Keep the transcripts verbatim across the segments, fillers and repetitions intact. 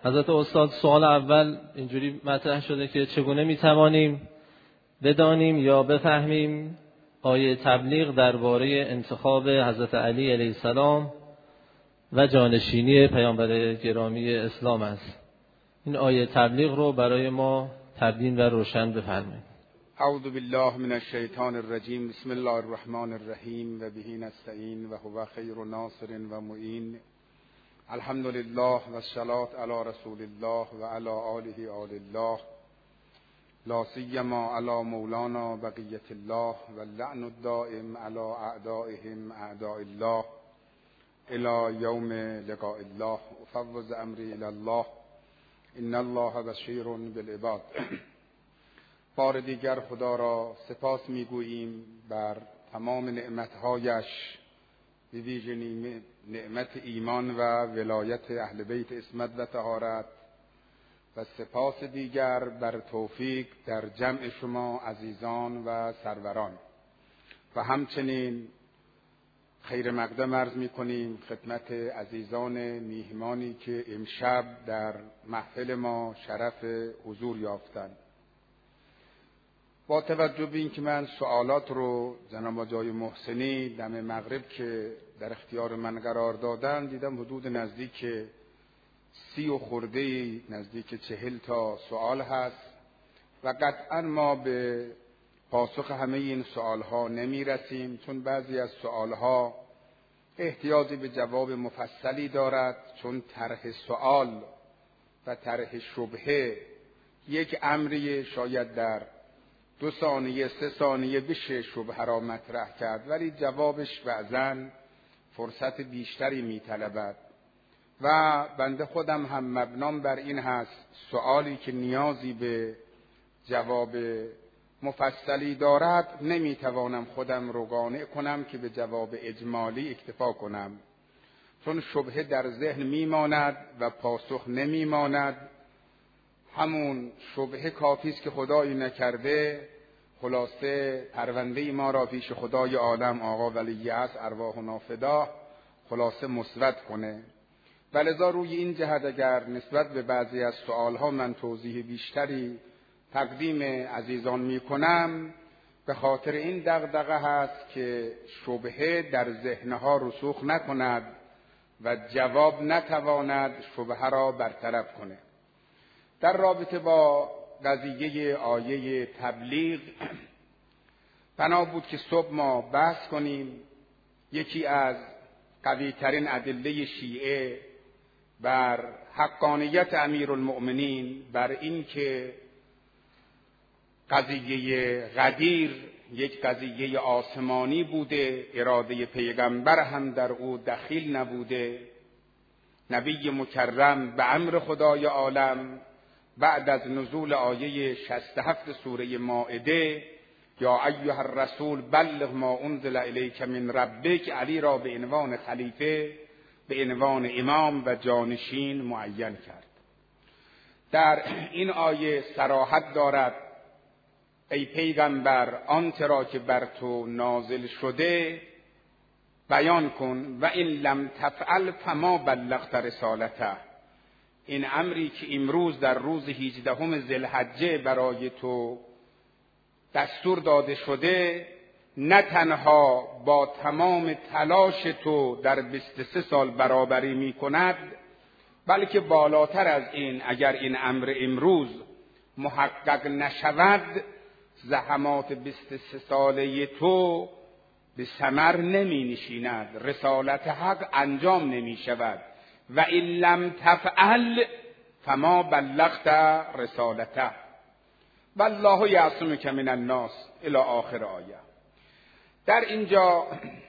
حضرت استاد سوال اول اینجوری مطرح شده که چگونه میتوانیم بدانیم یا بفهمیم آیه تبلیغ درباره انتخاب حضرت علی علیه السلام و جانشینی پیامبر گرامی اسلام است. این آیه تبلیغ رو برای ما تبیین و روشن بفرمایید. اعوذ بالله من الشیطان الرجیم. بسم الله الرحمن الرحیم و به نستعین و هو خیر ناصر و معین. الحمد لله و الصلاة علی رسول الله و علی آله آل الله، لا سیما علی مولانا بقیة الله و اللعن الدائم علی اعدائهم اعداء الله الی یوم لقاء الله. افوض امری الی الله ان الله بشیر بالعباد. بار دیگر خدا را سپاس میگوییم بر تمام نعمتهایش، به ویژه نعمت ایمان و ولایت اهل بیت عصمت و طهارت، و سپاس دیگر بر توفیق در جمع شما عزیزان و سروران، و همچنین خیر مقدم عرض می کنیم خدمت عزیزان میهمانی که امشب در محفل ما شرف حضور یافتند. با توجه به اینکه من سوالات رو جناب آقای محسنی دم مغرب که در اختیار من قرار دادن، دیدم حدود نزدیک سی و خورده نزدیک چهل تا سوال هست و قطعا ما به پاسخ همه این سوالها نمی رسیم، چون بعضی از سوالها احتیاجی به جواب مفصلی دارد، چون طرح سوال و طرح شبهه یک امری شاید در دو ثانیه سه ثانیه بشه شبهه را مطرح کرد، ولی جوابش بعضاً فرصت بیشتری میطلبد و بنده خودم هم مبنام بر این هست سوالی که نیازی به جواب مفصلی دارد نمیتوانم خودم رو قانع کنم که به جواب اجمالی اکتفا کنم، چون شبهه در ذهن میماند و پاسخ نمیماند. همون شبهه کافی است که خدایی نکرده خلاصه پرونده ما را پیش خدای عالم آقا ولی است ارواحنا فدا خلاصه مثبت کنه. ولذا روی این جهت اگر نسبت به بعضی از سوالها من توضیح بیشتری تقدیم عزیزان می کنم، به خاطر این دغدغه هست که شبهه در ذهنها رسوخ نکند و جواب نتواند شبهه را برطرف کنه. در رابطه با قضیه آیه تبلیغ بنا بود که صبح ما بحث کنیم. یکی از قوی ترین ادله شیعه بر حقانیت امیرالمؤمنین، بر این که قضیه غدیر یک قضیه آسمانی بوده، اراده پیغمبر هم در او دخیل نبوده. نبی مکرم به امر خدای عالم بعد از نزول آیه شصت و هفت سوره مائده یا ایها الرسول بلغ ما انزل الیک من ربک، علی را به عنوان خلیفه، به عنوان امام و جانشین معین کرد. در این آیه صراحت دارد ای پیغمبر آنچه را که بر تو نازل شده بیان کن و این لم تفعل فما بلغت رسالته. این امری که امروز در روز هجدهم ذوالحجه برای تو دستور داده شده، نه تنها با تمام تلاش تو در بیست و سه سال برابری می کند، بلکه بالاتر از این اگر این امر امروز محقق نشود، زحمات بیست و سه ساله تو به ثمر نمی نشیند، رسالت حق انجام نمی شود. و این لم تفعل فما بلغت رسالته والله یعصمک من الناس الی آخر آیه. در اینجا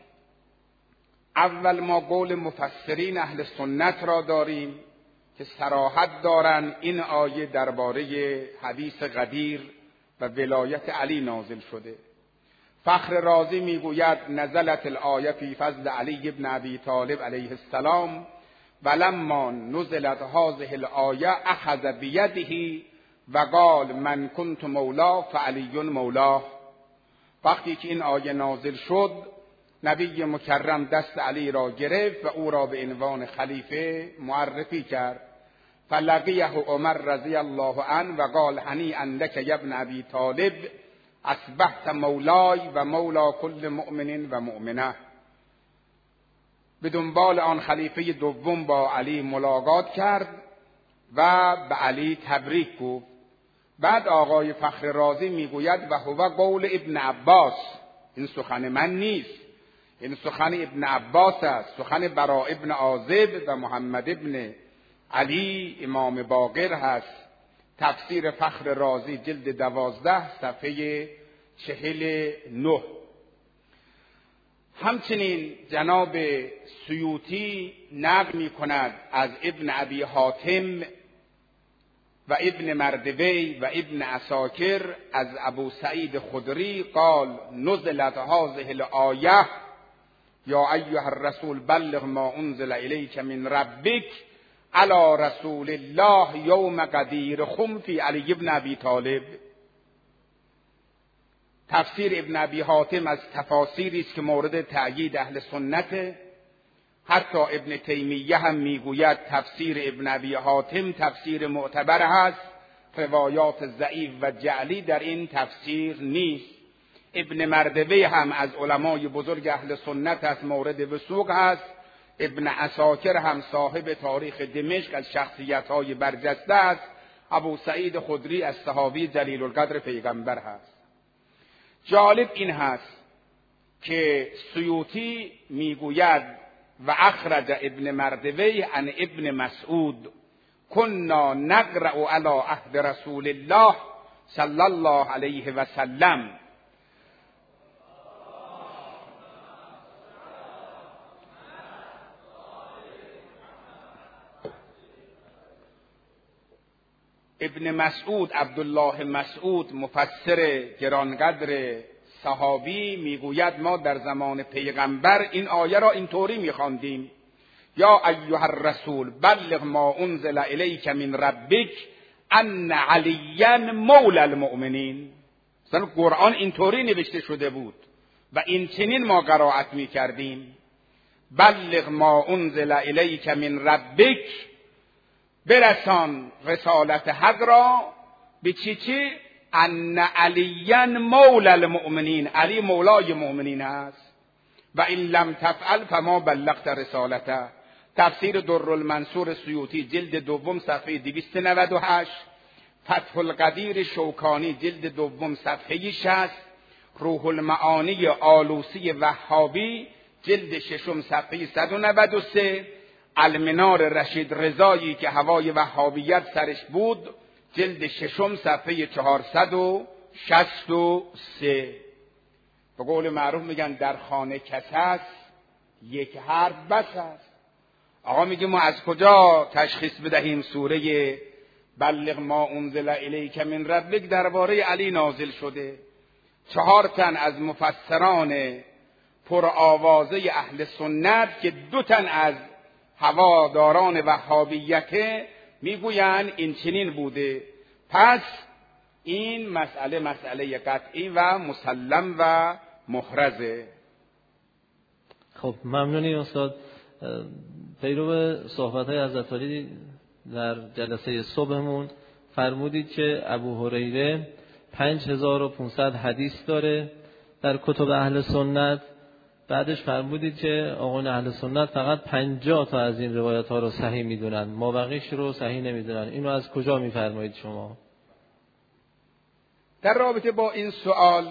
اول ما قول مفسرین اهل سنت را داریم که صراحت دارن این آیه درباره حدیث غدیر و ولایت علی نازل شده. فخر رازی میگوید نزلت الآیه فی فضل علی ابن ابی طالب علیه السلام ولما نزلت هذه الآیه اخذ بیده و قال من کنت مولا فعلی مولا. وقتی که این آیه نازل شد، نبی مکرم دست علی را گرفت و او را به عنوان خلیفه معرفی کرد فلقیه عمر رضی الله عنه و قال هنیئا لک یا ابن ابی طالب اصبحت مولای و مولا کل مؤمن و مؤمنه. به دنبال آن خلیفه دوم با علی ملاقات کرد و به علی تبریک گفت. بعد آقای فخر رازی میگوید و هو قول ابن عباس، این سخن من نیست، این سخن ابن عباس است، سخن برا ابن عازب و محمد ابن علی امام باقر هست. تفسیر فخر رازی جلد دوازده صفحه چهل نه. همچنین جناب سیوطی نقل می کند از ابن ابی حاتم و ابن مردوی و ابن عساکر از ابو سعید خدری قال نزلت هذه الآیه یا ایها الرسول بلغ ما انزل الیک من ربک علی رسول الله یوم قدیر خم فی علی ابن ابی طالب. تفسیر ابن ابی حاتم از تفاسیری است که مورد تأیید اهل سنت. حتی ابن تیمیه هم میگوید تفسیر ابن ابی حاتم تفسیر معتبر است، روایات ضعیف و جعلی در این تفسیر نیست. ابن مردوی هم از علمای بزرگ اهل سنت است، مورد وثوق است. ابن عساکر هم صاحب تاریخ دمشق از شخصیت‌های برجسته است. ابو سعید خدری از صحابی جلیل القدر پیغمبر هست. جالب این هست که سیوطی میگوید و اخرج ابن مردوی عن ابن مسعود کنا نقرأ علی عهد رسول الله صلی الله علیه و سلم. ابن مسعود عبدالله مسعود مفسر گرانقدر صحابی میگوید ما در زمان پیغمبر این آیه را اینطوری میخواندیم یا ایها الرسول بلغ ما انزل الیک من ربک ان علیا مولی المؤمنین. مثلا قرآن اینطوری نوشته شده بود و این چنین ما قرائت میکردیم. بلغ ما انزل الیک من ربک، برسان رسالت حق را به چی چی؟ ان علیا مولی المؤمنین، علی مولای مؤمنین است. و این لم تفعل فما بلغت رسالته. تفسیر در المنصور سیوطی جلد دوم صفحه دویست و نود و هشت، فتح القدیر شوکانی جلد دوم صفحه شصت، روح المعانی آلوسی وهابی جلد ششم صفحه صد و نود و سه، المنار رشید رضایی که هوای وهابیت سرش بود جلد ششم صفحه چهارصد و شصت و سه. به قول معروف میگن در خانه کس است یک حرف بس است. آقا میگه ما از کجا تشخیص بدهیم سوره بلغ ما انزل الیک من ربک درباره علی نازل شده؟ چهار تن از مفسران پر آوازه اهل سنت که دو تن از هواداران وهابیت میگویند این چنین بوده. پس این مسئله مسئله قطعی و مسلم و محرزه. خب ممنونی استاد. پیرو صحبت‌های حضرت علی در جلسه صبحمون فرمودید که ابو هریره پنج هزار و پانصد حدیث داره در کتب اهل سنت. بعدش فرمودید که آقایان اهل سنت فقط پنجاه تا از این روایت ها رو صحیح میدونن، ما بقیش رو صحیح نمیدونن. اینو از کجا میفرمایید شما؟ در رابطه با این سوال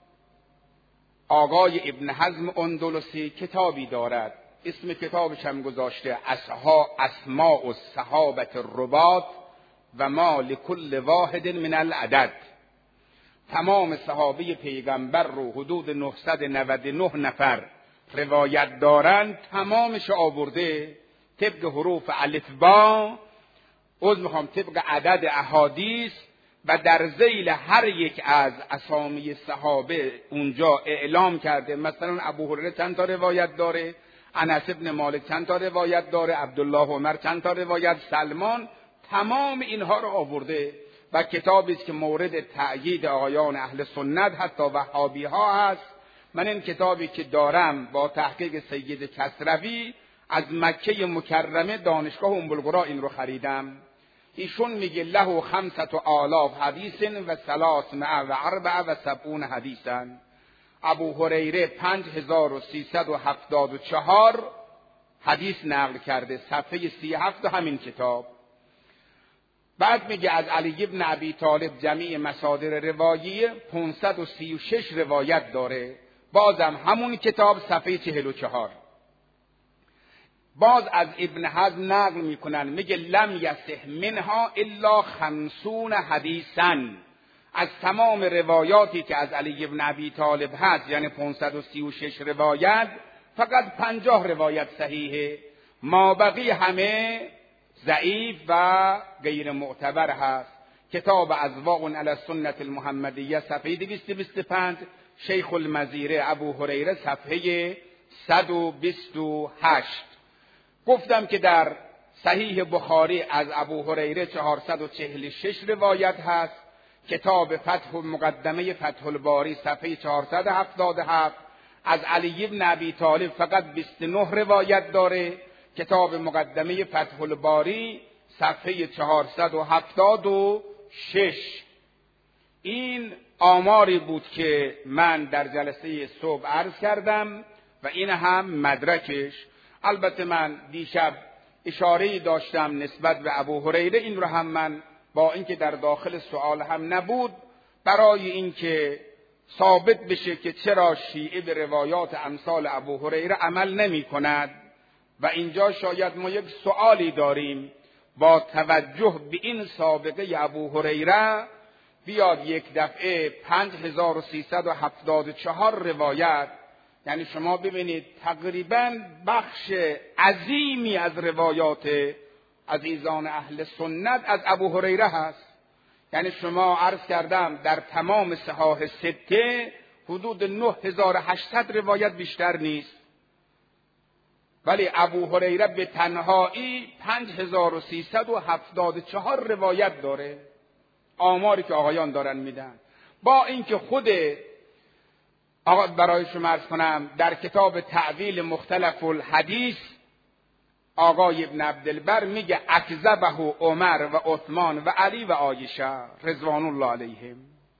آقای ابن حزم اندلسی کتابی دارد، اسم کتابش هم گذاشته اصحا اسماء الصحابه الرباط و ما لکل واحد من العدد. تمام صحابه پیغمبر رو حدود نهصد و نود و نه نفر روایت دارند، تمامش آورده طبق حروف الف با، از میخوام طبق عدد احادیث، و در ذیل هر یک از اسامی صحابه اونجا اعلام کرده. مثلا ابو هریره چند تا روایت داره، انس ابن مالک چند تا روایت داره، عبدالله عمر چند تا روایت، سلمان، تمام اینها رو آورده و کتابی است که مورد تأیید آقایان اهل سنت حتی وهابی ها هست. من این کتابی که دارم با تحقیق سید کسروی از مکه مکرمه دانشگاه ام القری این رو خریدم. ایشون میگه له خمسة آلاف حدیث و ثلاثمائة و اربعة و سبعون حدیثا. ابو هریره پنج هزار و سیصد و هفتاد و چهار حدیث نقل کرده، صفحه سی و هفت همین کتاب. بعد میگه از علی بن ابی طالب جمیع مصادر روایی پانصد و سی و شش روایت داره، بازم همون کتاب صفحه چهل و چهار. باز از ابن حزم نقل میکنن، میگه لم یصح منها الا خمسون حدیثا. از تمام روایاتی که از علی بن ابی طالب هست، یعنی پانصد و سی و شش روایت، فقط پنجاه روایت صحیحه، ما بقی همه ضعیف و غیر معتبر هست. کتاب اذواق علی السنة المحمدیه صفحه دویست و بیست و پنج، شیخ المزیره ابو هریره صفحه صد و بیست و هشت. گفتم که در صحیح بخاری از ابو هریره چهارصد و چهل و شش روایت هست. کتاب فتح مقدمه فتح الباری صفحه چهارصد و هفتاد و هفت. از علی بن ابی طالب فقط بیست و نه روایت داره. کتاب مقدمه فتح الباری صفحه چهارصد و هفتاد و شش. این آماری بود که من در جلسه صبح عرض کردم و این هم مدرکش. البته من دیشب اشاره‌ای داشتم نسبت به ابو هریره، این رو هم من با اینکه در داخل سوال هم نبود، برای اینکه ثابت بشه که چرا شیعه به روایات امثال ابو هریره عمل نمی کند و اینجا شاید ما یک سوالی داریم. با توجه به این سابقه ابو هریره بیاد یک دفعه پنج هزار و سیصد و هفتاد و چهار روایت، یعنی شما ببینید تقریباً بخش عظیمی از روایات عزیزان اهل سنت از ابو هریره هست. یعنی شما عرض کردم در تمام صحاح سته حدود نه هزار و هشتصد روایت بیشتر نیست، ولی ابو هریره به تنهایی پنج هزار و سیصد و هفتاد و چهار روایت داره، آماری که آقایان دارن میدن. با اینکه خود آقا برای شما عرض کنم در کتاب تعویل مختلف الحدیث آقای ابن عبدالبر میگه اکذبه عمر و عثمان و علی و عایشه رضوان الله علیهم.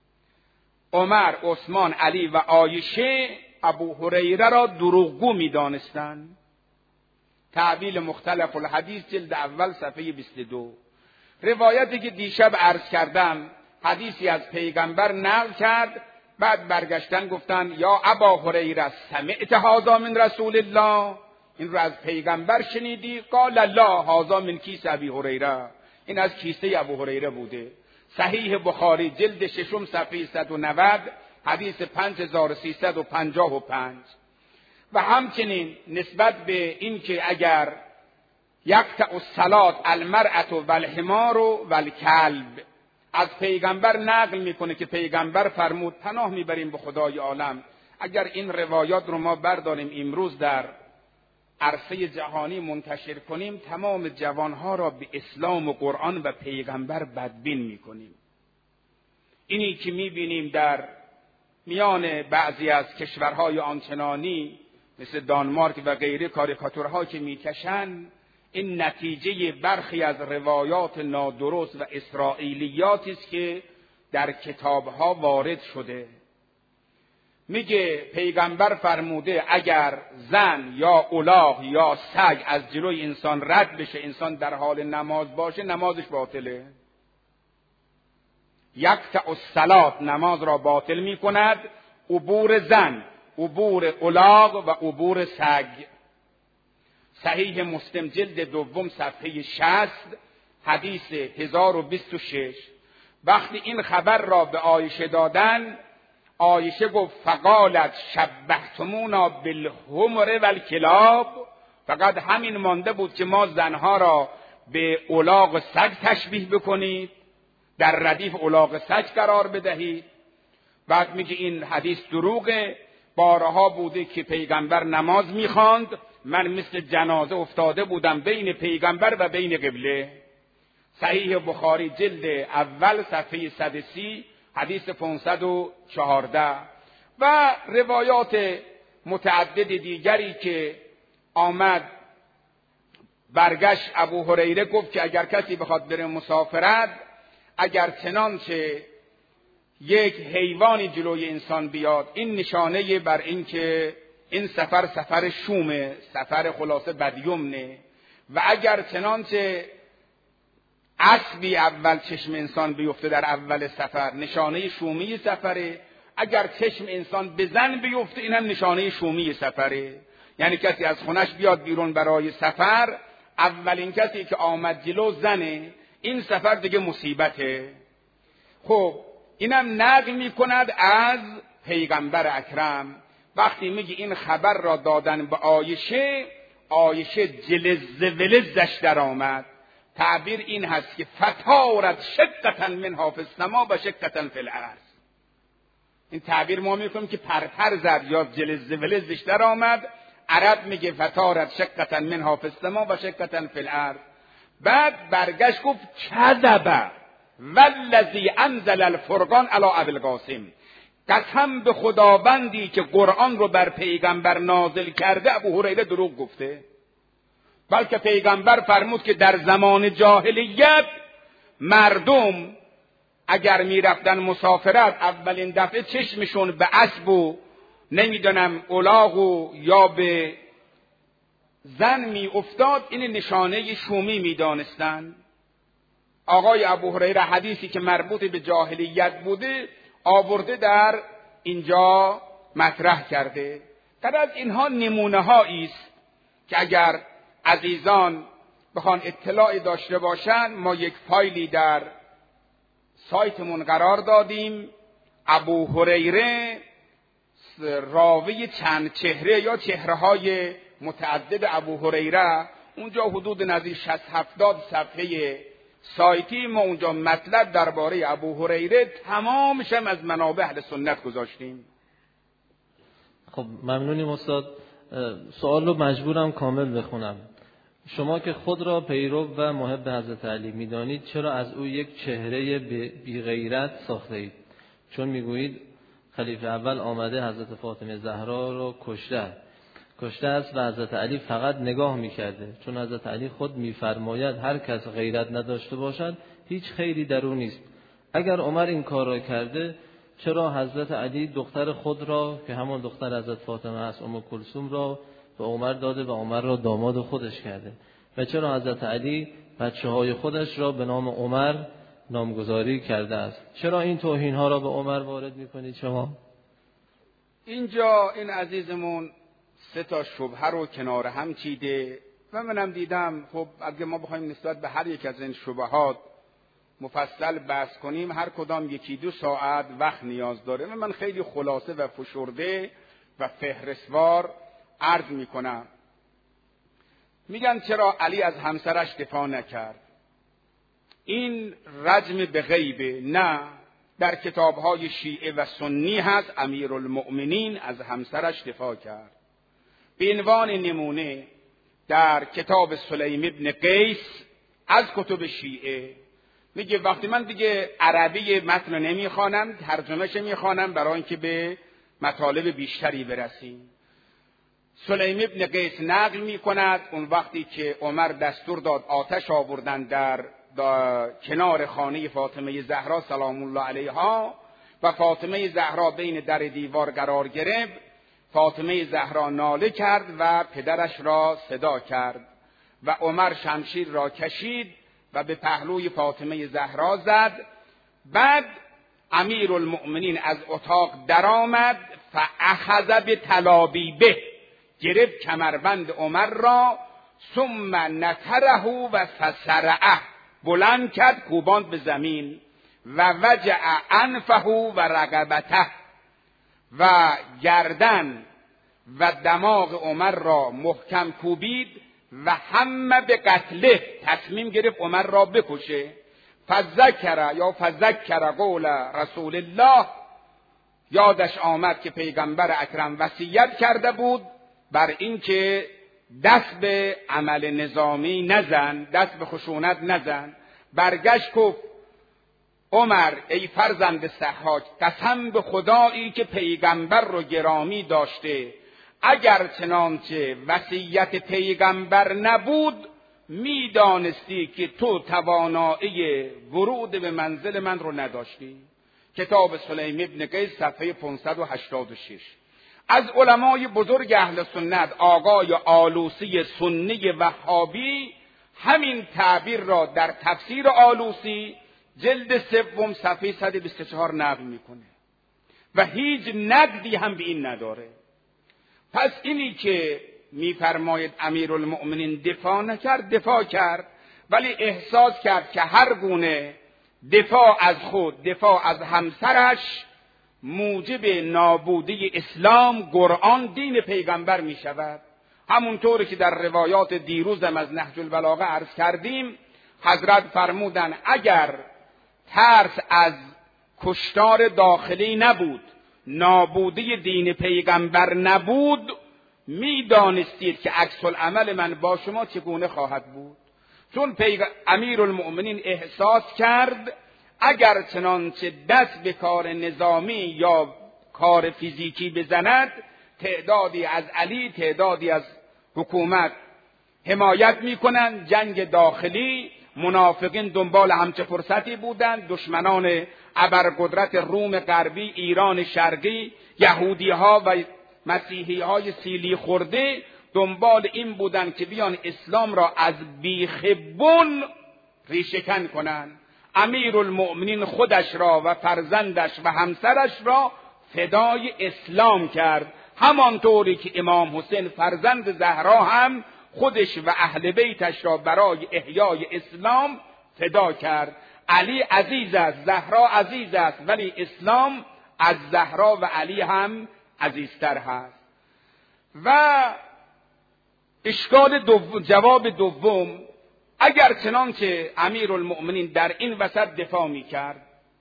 عمر، عثمان، علی و عایشه ابو هریره را دروغگو میدانستند. تعویل مختلف الحدیث جلد اول صفحه بیست و دو. روایتی که دیشب عرض کردم حدیثی از پیغمبر نقل کرد، بعد برگشتن گفتن یا ابا هریره سمعت هذا من رسول الله، این رو از پیغمبر شنیدی؟ قال لا هذا من کیس ابی هریره، این از کیسه ابو هریره بوده. صحیح بخاری جلد ششم صفحه صد و نود حدیث پنج هزار و سیصد و پنجاه و پنج. و همچنین نسبت به این که اگر یقطع الصلاة المرأة والحمار والکلب، از پیغمبر نقل میکنه که پیغمبر فرمود، پناه میبریم به خدای عالم اگر این روایات رو ما برداریم امروز در عرصه جهانی منتشر کنیم، تمام جوانها را به اسلام و قرآن و پیغمبر بدبین میکنیم. اینی که میبینیم در میان بعضی از کشورهای آنچنانی مثل دانمارک و غیره کاریکاتورها که میکشن، این نتیجه برخی از روایات نادرست و اسرائیلیاتی است که در کتابها وارد شده. میگه پیغمبر فرموده اگر زن یا الاغ یا سگ از جلوی انسان رد بشه، انسان در حال نماز باشه، نمازش باطله. یقطع الصلاة نماز را باطل میکند، عبور زن، عبور الاغ و عبور سگ. صحیح مسلم جلد دوم صفحه شصت حدیث هزار و بیست و شش. وقتی این خبر را به عایشه دادن، عایشه گفت فقالت شبهتمونا بالحمر والکلاب، فقط همین مانده بود که ما زنها را به الاغ سگ تشبیه بکنید، در ردیف الاغ سگ قرار بدهید. بعد میگه این حدیث دروغه، بارها بوده که پیغمبر نماز میخواند، من مثل جنازه افتاده بودم بین پیغمبر و بین قبله. صحیح بخاری جلد اول صفحه صد و سی حدیث پانصد و چهارده. و روایات متعدد دیگری که آمد برگشت ابو هریره گفت که اگر کسی بخواد بره مسافرت، اگر چنانچه یک حیوانی جلوی انسان بیاد، این نشانه بر این که این سفر سفر شومه، سفر خلاصه بدیمنه. و اگر چنانچه اسبی اول چشم انسان بیفته در اول سفر، نشانه شومی سفره. اگر چشم انسان به زن بیفته، این هم نشانه شومی سفره. یعنی کسی از خونش بیاد بیرون برای سفر، اولین کسی که آمد جلو زنه، این سفر دیگه مصیبته. خب اینم نقل می کند از پیغمبر اکرم. وقتی میگه این خبر را دادن به عایشه، عایشه جلز ولزش در آمد. تعبیر این هست که فتارت شقة منها فی السما و شقة فی الارض. این تعبیر ما میکنیم که پرپر زد یا جلز ولزش در آمد. عرب میگه فتارت شقة منها فی السما و شقة فی الارض. بعد برگشت گفت کذب والذی انزل الفرقان علی ابی القاسم، قسم به خداوندی که قرآن رو بر پیغمبر نازل کرده، ابو هریره دروغ گفته. بلکه پیغمبر فرمود که در زمان جاهلیت مردم اگر میرفتن مسافرت، اولین دفعه چشمشون به اسب و نمیدونم الاغ و یا به زن می افتاد، این نشانه شومی می دانستن. آقای ابو هریره حدیثی که مربوط به جاهلیت بوده آورده در اینجا مطرح کرده. در از اینها نمونه هایی است که اگر عزیزان بخوان اطلاعی داشته باشن، ما یک فایلی در سایتمون قرار دادیم، ابو هریره راوی چند چهره یا چهره های متعدد ابو هریره. اونجا حدود نزدیک شصت هفتاد صفحه سایتی ما اونجا مطلب درباره ابو هریره تمامش هم از منابع اهل سنت گذاشتیم. خب ممنونیم استاد. سوال رو مجبورم کامل بخونم. شما که خود را پیرو و محب حضرت علی میدانید، چرا از او یک چهره بی غیرت ساخته اید؟ چون میگویید خلیفه اول آمده حضرت فاطمه زهرا را کشته کشته است و حضرت علی فقط نگاه میکرده. چون حضرت علی خود میفرماید هر کس غیرت نداشته باشد هیچ خیری در او نیست. اگر عمر این کار را کرده، چرا حضرت علی دختر خود را که همان دختر حضرت فاطمه است، ام کلثوم را به عمر داده و عمر را داماد خودش کرده؟ و چرا حضرت علی بچه های خودش را به نام عمر نامگذاری کرده است؟ چرا این توهین ها را به عمر وارد میکنید شما؟ اینجا این عزیزمون سه تا شبهه رو کنار هم چیده و منم دیدم خب اگه ما بخوایم نسبت به هر یک از این شبهات مفصل بحث کنیم، هر کدام یکی دو ساعت وقت نیاز داره. من خیلی خلاصه و فشرده و فهرستوار عرض میکنم. میگن چرا علی از همسرش دفاع نکرد؟ این رجم به غیبه. نه، در کتابهای شیعه و سنی هست امیرالمؤمنین از همسرش دفاع کرد. به عنوان نمونه در کتاب سلیم ابن قیس از کتب شیعه میگه وقتی من دیگه عربی متن نمیخوانم، ترجمهش میخوانم برای اینکه به مطالب بیشتری برسیم. سلیم ابن قیس نقل میکند اون وقتی که عمر دستور داد آتش آوردن در, در کنار خانه فاطمه زهرا سلام الله علیها و فاطمه زهرا بین در دیوار قرار گرفت، فاطمه زهرا ناله کرد و پدرش را صدا کرد و عمر شمشیر را کشید و به پهلوی فاطمه زهرا زد. بعد امیرالمؤمنین از اتاق درآمد، فاخذ بتلابیبه، گرفت کمربند عمر را، ثم نتره و فسرعه، بلند کرد کوباند به زمین، و وجع انفه و رقبته، و گردن و دماغ عمر را محکم کوبید و همه به قتله، تصمیم گرفت عمر را بکشه. فذکر یا فذکر قول رسول الله، یادش آمد که پیغمبر اکرم وصیت کرده بود بر این که دست به عمل نظامی نزن، دست به خشونت نزن. برگشت گفت عمر ای فرزند ضحاک، قسم به خدایی که پیغمبر رو گرامی داشته، اگر چنانچه وصیت پیغمبر نبود میدانستی که تو توانایی ورود به منزل من رو نداشتی. کتاب سلیم ابن قیس صفحه پانصد و هشتاد و شش. از علمای بزرگ اهل سنت آقای آلوسی سنی وهابی همین تعبیر را در تفسیر آلوسی جلد سوم صفحه صد و بیست و چهار نقل میکنه و هیچ نقدی هم به این نداره. پس اینی که میفرماید امیرالمؤمنین دفاع نکرد، دفاع کرد، ولی احساس کرد که هر گونه دفاع از خود، دفاع از همسرش موجب نابودی اسلام، قرآن، دین پیغمبر می شود. همونطوری که در روایات دیروزم از نهج البلاغه عرض کردیم، حضرت فرمودن اگر ترس از کشتار داخلی نبود، نابودی دین پیغمبر نبود، می دانستید که عکس العمل من با شما چگونه خواهد بود. چون پیغ... امیرالمؤمنین احساس کرد اگر چنانچه دست به کار نظامی یا کار فیزیکی بزند، تعدادی از علی، تعدادی از حکومت حمایت میکنند. جنگ داخلی، منافقین دنبال همچه فرصتی بودند، دشمنان ابرقدرت روم غربی، ایران شرقی، یهودی ها و مسیحی های سیلی خورده دنبال این بودند که بیان اسلام را از بیخ بن ریشه‌کن کنند. امیرالمؤمنین خودش را و فرزندش و همسرش را فدای اسلام کرد، همانطوری که امام حسین فرزند زهرا هم خودش و اهل بیتش را برای احیای اسلام فدا کرد. علی عزیز است، زهرا عزیز است، ولی اسلام از زهرا و علی هم عزیزتر هست. و اشکال دوم، جواب دوم، اگر چنانچه امیرالمؤمنین در این وسط دفاع میکرد،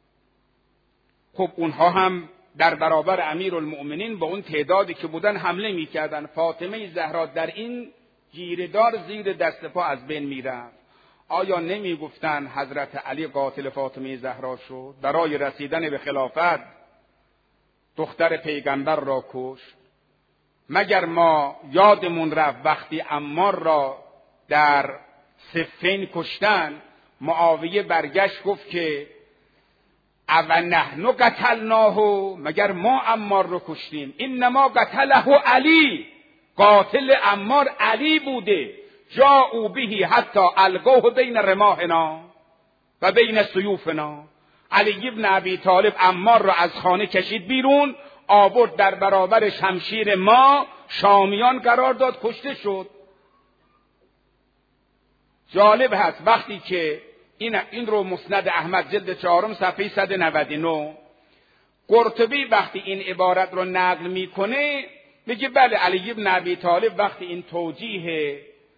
خب اونها هم در برابر امیرالمؤمنین با اون تعدادی که بودن حمله میکردن. فاطمه زهرا در این گیردار زیر دست پا از بین میرفت. آیا نمیگفتن حضرت علی قاتل فاطمه زهرا شد، برای رسیدن به خلافت دختر پیغمبر را کشت؟ مگر ما یادمون رفت وقتی عمار را در صفین کشتن، معاویه برگشت گفت که او نحن قتلناه، مگر ما عمار رو کشتیم؟ انما قتله علی، قاتل عمار علی بوده. جاءوا به حتی القوه بین رماحنا و بین سیوفنا. علی ابن ابی طالب عمار را از خانه کشید بیرون، آورد در برابر شمشیر ما شامیان قرار داد، کشته شد. جالب هست وقتی که این این رو مسند احمد جلد چهارم صفحه صد و نود و نه، قرطبی وقتی این عبارت رو نقل میکنه میگه بله علی ابن ابی طالب وقتی این توجیه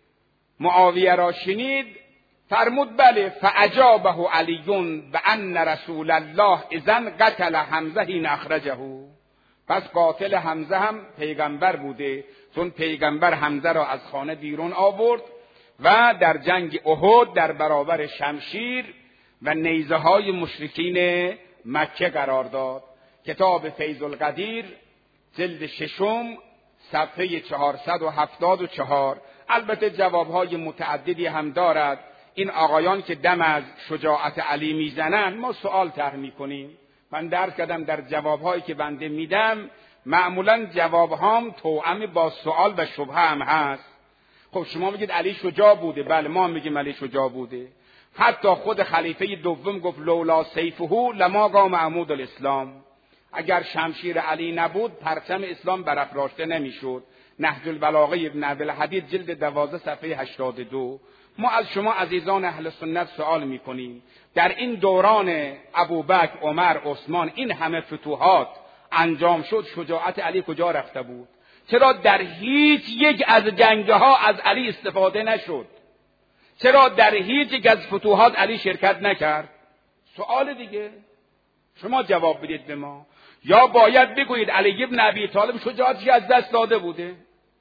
معاویه را شنید فرمود بله فاجابه علی و ان رسول الله اذن قتل حمزه حين اخرجه. پس قاتل حمزه هم پیغمبر بوده، چون پیغمبر حمزه را از خانه بیرون آورد و در جنگ احد در برابر شمشیر و نیزه های مشرکین مکه قرار داد. کتاب فیض القدیر جلد ششم صفحه چهارصد و هفتاد و چهار. البته جوابهای متعددی هم دارد. این آقایان که دم از شجاعت علی میزنن ما سوال طرح میکنیم. من درس کردم در جوابهایی که بنده میدم معمولا جوابهام توأم با سوال و شبهه هم هست. خب شما میگید علی شجاع بوده، بله ما میگیم علی شجاع بوده. حتی خود خلیفه دوم گفت لولا سیفه لما قام عمود الاسلام. اگر شمشیر علی نبود پرچم اسلام برافراشته نمیشد. نهج البلاغه ابن عبدالحدید جلد دوازده صفحه هشتاد و دو. ما از شما عزیزان اهل سنت سوال میکنیم در این دوران ابوبکر، عمر، عثمان این همه فتوحات انجام شد، شجاعت علی کجا رفته بود؟ چرا در هیچ یک از جنگها از علی استفاده نشد؟ چرا در هیچ یک از فتوحات علی شرکت نکرد؟ سوال دیگه شما جواب بدید به ما. یا باید بگویید علی ابن ابی طالب شجاعتش از دست داده بوده،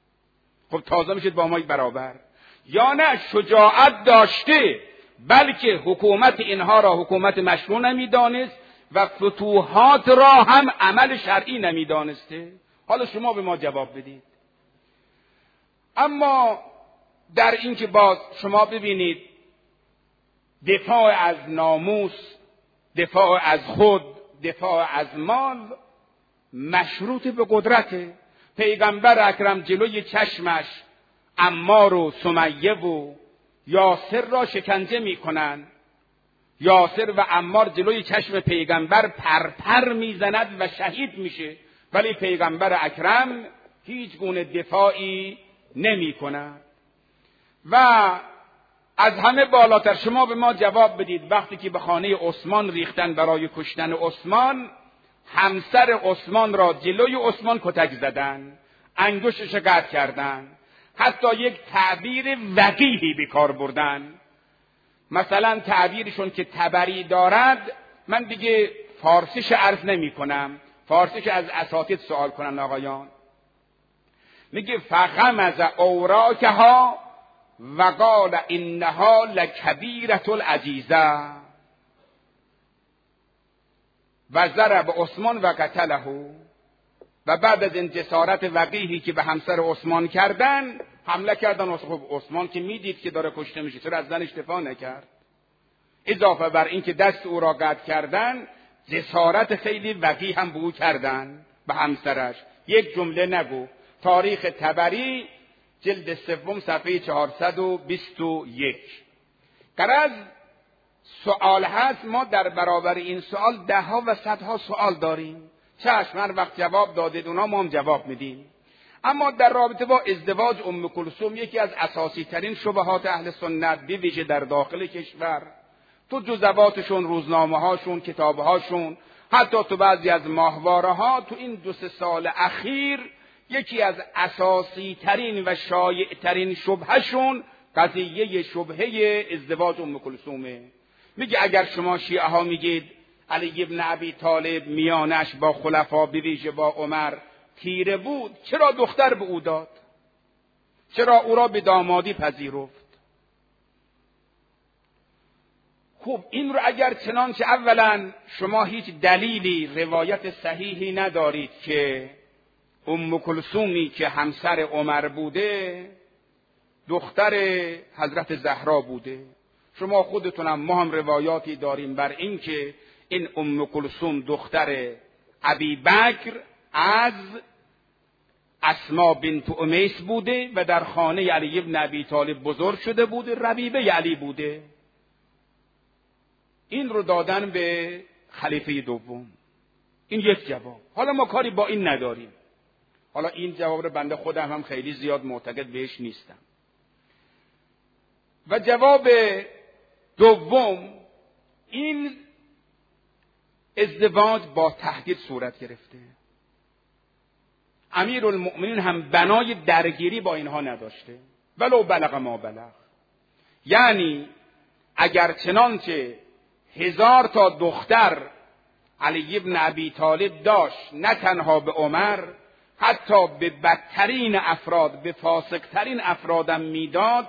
خب تازه میشید با ما برابر. یا نه شجاعت داشته بلکه حکومت اینها را حکومت مشروع نمیدانست و فتوحات را هم عمل شرعی نمیدانسته. حالا شما به ما جواب بدید. اما در این که باز شما ببینید دفاع از ناموس، دفاع از خود، دفاع از مال مشروط به قدرته. پیغمبر اکرم جلوی چشمش عمار و سمیه و یاسر را شکنجه میکنن. یاسر و عمار جلوی چشم پیغمبر پرپر میزند و شهید میشه، ولی پیغمبر اکرم هیچ گونه دفاعی نمیکند. و از همه بالاتر شما به ما جواب بدید، وقتی که به خانه عثمان ریختن برای کشتن عثمان، همسر عثمان را جلوی عثمان کتک زدن، انگشتش قطع کردن، حتی یک تعبیر وقیحی به کار بردن. مثلا تعبیرشون که طبری دارد، من دیگه فارسیش عرض نمی کنم، فارسیش از اساتید سوال کنن آقایان. میگه فغمز اوراکها و قال انها لکبیرة العجیزه و ضرب عثمان و قتله. و بعد از این جسارت وقیحی که به همسر عثمان کردن، حمله کردن. خب عثمان که میدید که داره کشته میشه، چرا از زنش دفاع نکرد؟ اضافه بر این که دست او را قطع کردن، جسارت خیلی وقیح هم به او کردن، به همسرش. یک جمله نگو. تاریخ طبری جلد سوم صفحه چهارصد و بیست و یک. غرض سوال هست، ما در برابر این سوال ده ها و صدها سوال داریم. چشم، هر وقت جواب دادید اونا ما هم جواب میدیم. اما در رابطه با ازدواج ام کلثوم یکی از اساسی ترین شبهات اهل سنت، به ویژه در داخل کشور، تو جزواتشون، روزنامه هاشون، کتاب هاشون، حتی تو بعضی از ماهواره ها، تو این دو سه سال اخیر یکی از اساسی ترین و شایع ترین شبهشون قضیه شبهه ازدواج ام کلثومه. میگه اگر شما شیعه ها میگید علی ابن ابی طالب میانش با خلفا به ویژه با عمر تیره بود، چرا دختر به او داد؟ چرا او را به دامادی پذیرفت؟ خب این رو اگر چنانچه اولا شما هیچ دلیلی، روایت صحیحی ندارید که ام کلثومی که همسر عمر بوده دختر حضرت زهرا بوده، شما خودتونم ما هم روایاتی داریم بر این که این ام کلثوم دختر ابی بکر از اسما بنت امیس بوده و در خانه علی ابن ابی طالب بزرگ شده بوده، ربیبه علی بوده. این رو دادن به خلیفه دوم. این یک جواب. حالا ما کاری با این نداریم. حالا این جواب رو بنده خودم هم خیلی زیاد معتقد بهش نیستم. و جواب دوم، این ازدواج با تهدید صورت گرفته. امیرالمؤمنین هم بنای درگیری با اینها نداشته، ولو بلغ ما بلغ. یعنی اگر چنانچه هزار تا دختر علی ابن ابی طالب داشت، نه تنها به عمر، حتی به بدترین افراد، به فاسقترین افرادم میداد،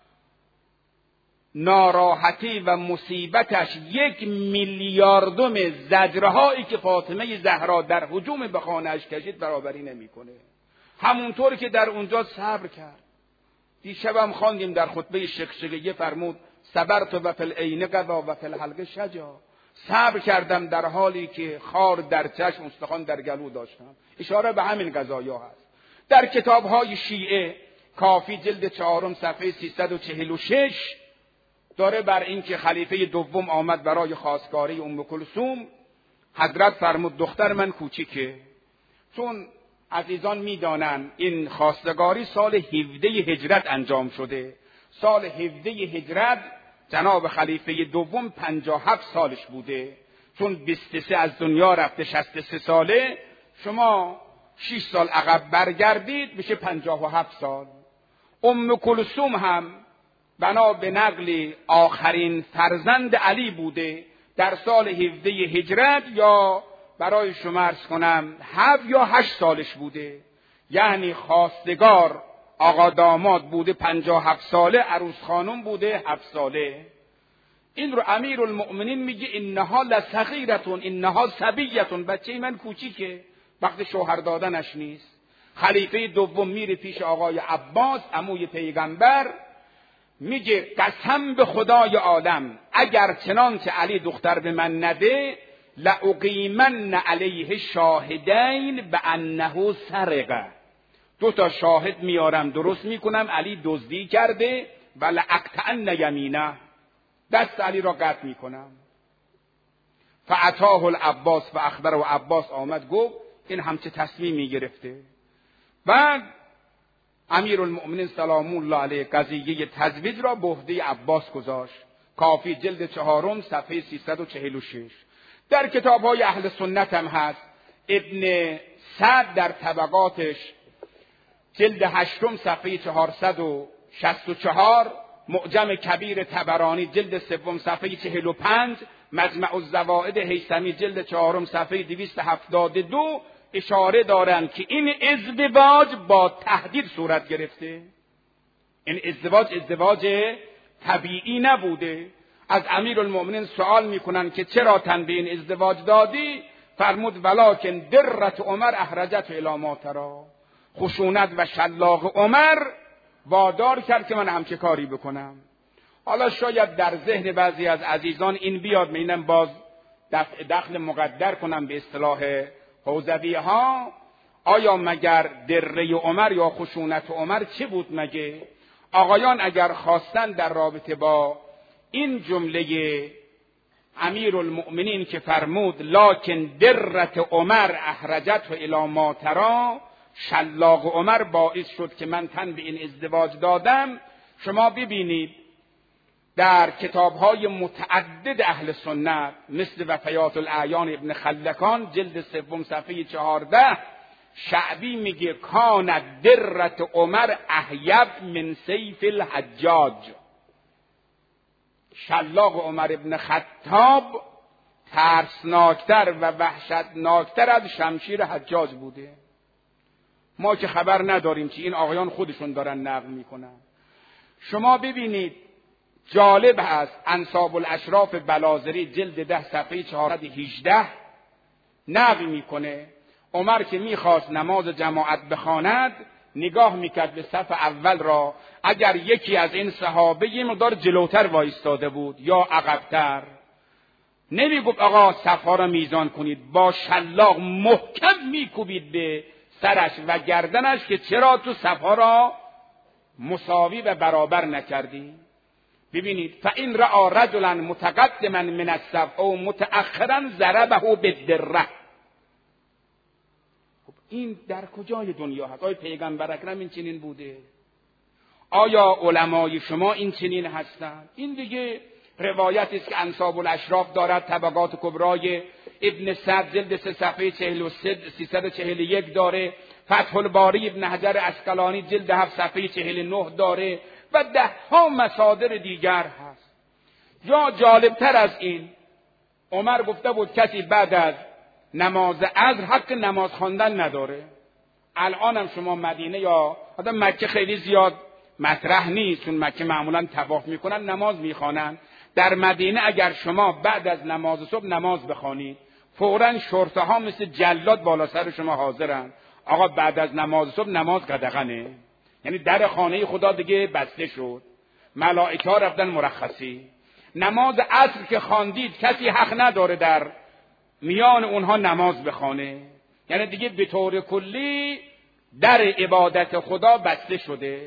ناراحتی و مصیبتش یک میلیاردم زجرهایی که فاطمه زهرا در هجوم به خانه‌اش کشید برابری نمیکنه. همونطور که در اونجا صبر کرد. دیشبم خواندیم در خطبه شقشقیه فرمود صبرت و فی العین قضا و فی الحلق شجا. صبر کردم در حالی که خار در چشم، استخوان در گلو داشتم. اشاره به همین قضایا هست. در کتاب‌های شیعه کافی جلد چهارم صفحه سیصد و چهل و شش داره بر این که خلیفه دوم آمد برای خواستگاری ام کلثوم. حضرت فرمود دختر من کوچیکه. چون عزیزان میدانن این خواستگاری سال هفده هجرت انجام شده. سال هفده هجرت جناب خلیفه دوم پنجاه و هفت سالش بوده. چون بیست و سه از دنیا رفته، شصت و سه ساله، شما شش سال عقب برگردید بشه پنجاه و هفت سال. ام کلثوم هم بنا به نقل آخرین فرزند علی بوده. در سال هفده هجرت یا برای شما عرض کنم هفت یا هشت سالش بوده. یعنی خواستگار آقا داماد بوده پنجاه و هفت ساله، عروس خانم بوده هفت ساله. این رو امیرالمؤمنین میگه انها لصغیرتون، انها صبیتون، بچه من کوچیکه، وقت شوهر دادنش نیست. خلیفه دوم میره پیش آقای عباس عموی پیغمبر، میگه قسم به خدای عالم اگر چنانچه علی دختر به من نده لأقیمن علیه شاهدین بانه سرقه، دو تا شاهد میارم درست میکنم علی دزدی کرده و لأقطعن یمینه، دست علی را قطع میکنم. فاتاه العباس و اخبره، و عباس آمد گفت این همچه تصمیمی گرفته. بعد امیرالمؤمنین سلام الله علیه قضیه تزویج را به عهده عباس گذاشت. کافی جلد چهارم صفحه سیصد و چهل و شش. در کتاب‌های اهل سنت هم هست. ابن سعد در طبقاتش جلد هشتم صفحه چهارصد و شصت و چهار، معجم کبیر طبرانی جلد سوم صفحه چهل و پنج، مجمع الزوائد هیثمی جلد چهارم صفحه دویست و هفتاد و دو اشاره دارند که این ازدواج با تهدید صورت گرفته. این ازدواج ازدواج طبیعی نبوده. از امیرالمؤمنین سوال میکنن که چرا تن به این ازدواج دادی؟ فرمود ولکن درت عمر احرجت الی ما تری، خشونت و شلاق عمر وادار کرد که من همچه کاری بکنم. حالا شاید در ذهن بعضی از عزیزان این بیاد، می‌بینم باز دفع دخل مقدر کنم به اصطلاح حوزوی ها، آیا مگر دره عمر یا خشونت عمر چه بود مگه؟ آقایان اگر خواستن در رابطه با این جمله امیرالمؤمنین که فرمود لکن درت عمر احرجت و الی ما تری، شلاق عمر باعث شد که من تن به این ازدواج دادم، شما ببینید در کتاب‌های متعدد اهل سنت مثل وفیات الاعیان ابن خلکان جلد سوم صفحه چهارده، شعبی میگه کان درت عمر احیب من سیف الحجاج، شلاق عمر ابن خطاب ترسناکتر و وحشتناکتر از شمشیر حجاج بوده. ما که خبر نداریم که این آقایان خودشون دارن نقل میکنن. شما ببینید جالب هست، انساب الاشراف بلازری جلد ده صفحه چهارصد و هجده نقل میکنه عمر که میخواست نماز جماعت بخواند نگاه میکرد به صف اول را، اگر یکی از این صحابه یه مقدار جلوتر وایستاده بود یا عقبتر، نمیگفت آقا صفها را میزان کنید، با شلاق محکم میکوبید به سرش و گردنش که چرا تو صفها را مساوی و برابر نکردی. ببینید فإن رأى رجلا متقدما من الصف او متأخرا ضربه بالدره. خب این در کجای دنیا هست؟ آیا پیغمبر اکرم این چنین بوده؟ آیا علمای شما این چنین هستند؟ این دیگه روایتی است که انساب الاشراف دارد، طبقات کبرای ابن سعد جلد سه صفحه چهل و سیصد و چهل و یک داره، فتح الباری ابن حجر عسقلانی جلد هفت صفحه چهل و نه داره و ده ها مصادر دیگر هست. یا جالبتر از این، عمر گفته بود کسی بعد از نماز عصر حق نماز خواندن نداره. الان هم شما مدینه یا حتی مکه خیلی زیاد مطرح نیست، چون مکه معمولا طواف میکنن نماز میخوانن. در مدینه اگر شما بعد از نماز صبح نماز بخوانید، فوراً شرطه ها مثل جلاد بالا سر شما حاضرن. آقا بعد از نماز صبح نماز قدغنه، یعنی در خانه خدا دیگه بسته شد، ملائکه ها رفتن مرخصی. نماز عصر که خواندید کسی حق نداره در میان اونها نماز بخوانه، یعنی دیگه به طور کلی در عبادت خدا بسته شده.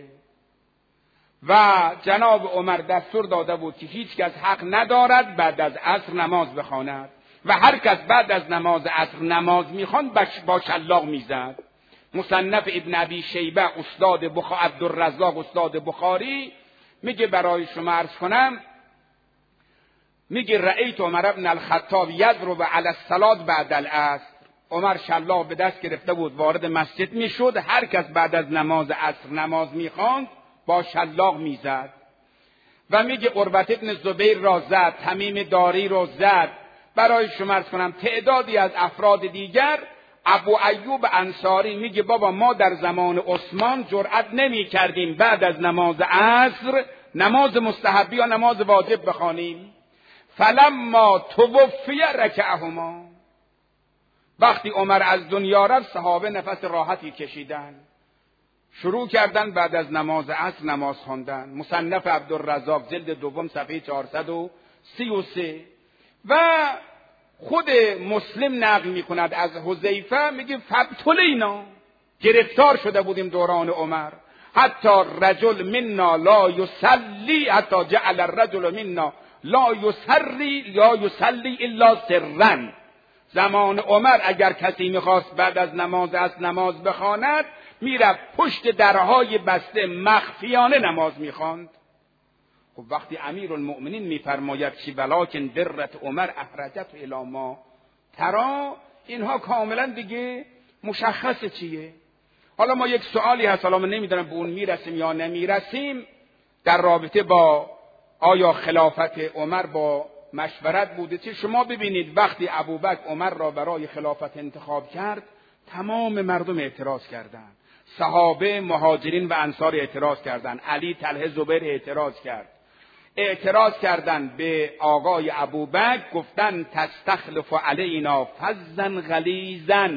و جناب عمر دستور داده بود که هیچ کس حق ندارد بعد از عصر نماز بخواند و هر کس بعد از نماز عصر نماز میخواند با شلاق میزد. مصنف ابن ابی شیبه استاد بخاری، عبدالرزاق استاد بخاری میگه برای شما عرض کنم، میگه رأیت عمر ابن الخطاب یضرب علی الصلاة بعد العصر. عمر شلاق به دست گرفته بود وارد مسجد میشد، هر کس بعد از نماز عصر نماز میخواند با شلاق میزد. و میگه عروة ابن زبیر را زد، تمیم داری را زد. برای شما عرض کنم تعدادی از افراد دیگر. ابو ایوب انصاری میگه بابا ما در زمان عثمان جرأت نمی کردیم بعد از نماز عصر نماز مستحبی یا نماز واجب بخوانیم. فلما توفی رکعهما، وقتی عمر از دنیا رفت صحابه نفس راحتی کشیدن. شروع کردن بعد از نماز عصر نماز خواندن. مصنف عبدالرزاق جلد دوم صفحه چهارصد و سی و سه. و خود مسلم نقل میکند از حذیفه، میگه فبتلینا، گرفتار شده بودیم دوران عمر، حتی رجل منا لا یصلی، حتی جعل الرجل منا لا یصلی یا یصلی الا سرا. زمان عمر اگر کسی میخواست بعد از نماز از نماز بخواند، میرفت پشت درهای بسته مخفیانه نماز میخواند. خب وقتی امیرالمؤمنین میفرماید چی ولکن درت عمر احرجت الی ما ترا، اینها کاملا دیگه مشخصه چیه. حالا ما یک سوالی هست، حالا من نمیدونم به اون میرسیم یا نمیرسیم، در رابطه با آیا خلافت عمر با مشورت بوده چه؟ شما ببینید وقتی ابوبکر عمر را برای خلافت انتخاب کرد، تمام مردم اعتراض کردند. صحابه، مهاجرین و انصار اعتراض کردند. علی، طلحه، زبیر اعتراض کرد. اعتراض کردند به آقای ابوبکر، گفتن تستخلف علینا فظا غلیظا،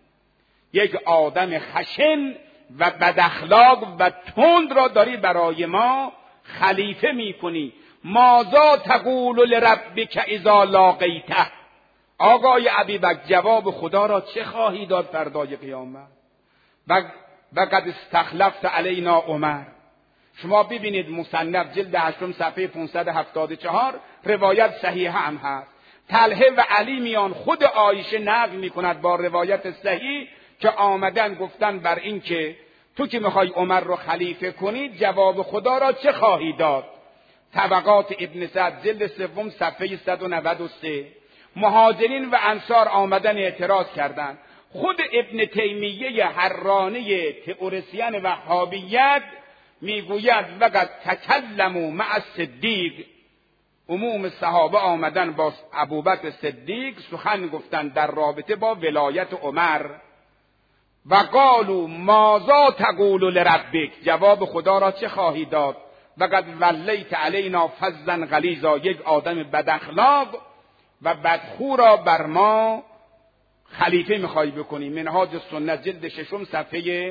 یک آدم خشن و بداخلاق و تند را داری برای ما خلیفه میکنی. ماذا تقول لربک اذا لاقیته، آقای ابوبکر جواب خدا را چه خواهی داد فردای قیامت؟ و وقد استخلفت علینا عمر. شما ببینید مصنف جلد هشتم صفحه پانصد و هفتاد و چهار روایت صحیح هم هست. طلحه و علی میان، خود عایشه نقل میکند با روایت صحیح که آمدن گفتن بر این که تو که میخوای عمر رو خلیفه کنی جواب خدا را چه خواهی داد؟ طبقات ابن سعد جلد سوم صفحه صد و نود و سه. مهاجرین و انصار آمدن اعتراض کردند. خود ابن تیمیه حرانی تئوریسین وهابیت میگوید وقد تکلموا مع الصدیق، عموم صحابه آمدن با ابوبکر صدیق سخن گفتند در رابطه با ولایت عمر. و قالوا ماذا تقول لربک، جواب خدا را چه خواهی داد؟ وقد ولیت علینا فظا غلیظا، یک آدم بد اخلاق و بدخو را بر ما خلیفه میخوای بکنی. منهاج السنت جلد ششم صفحه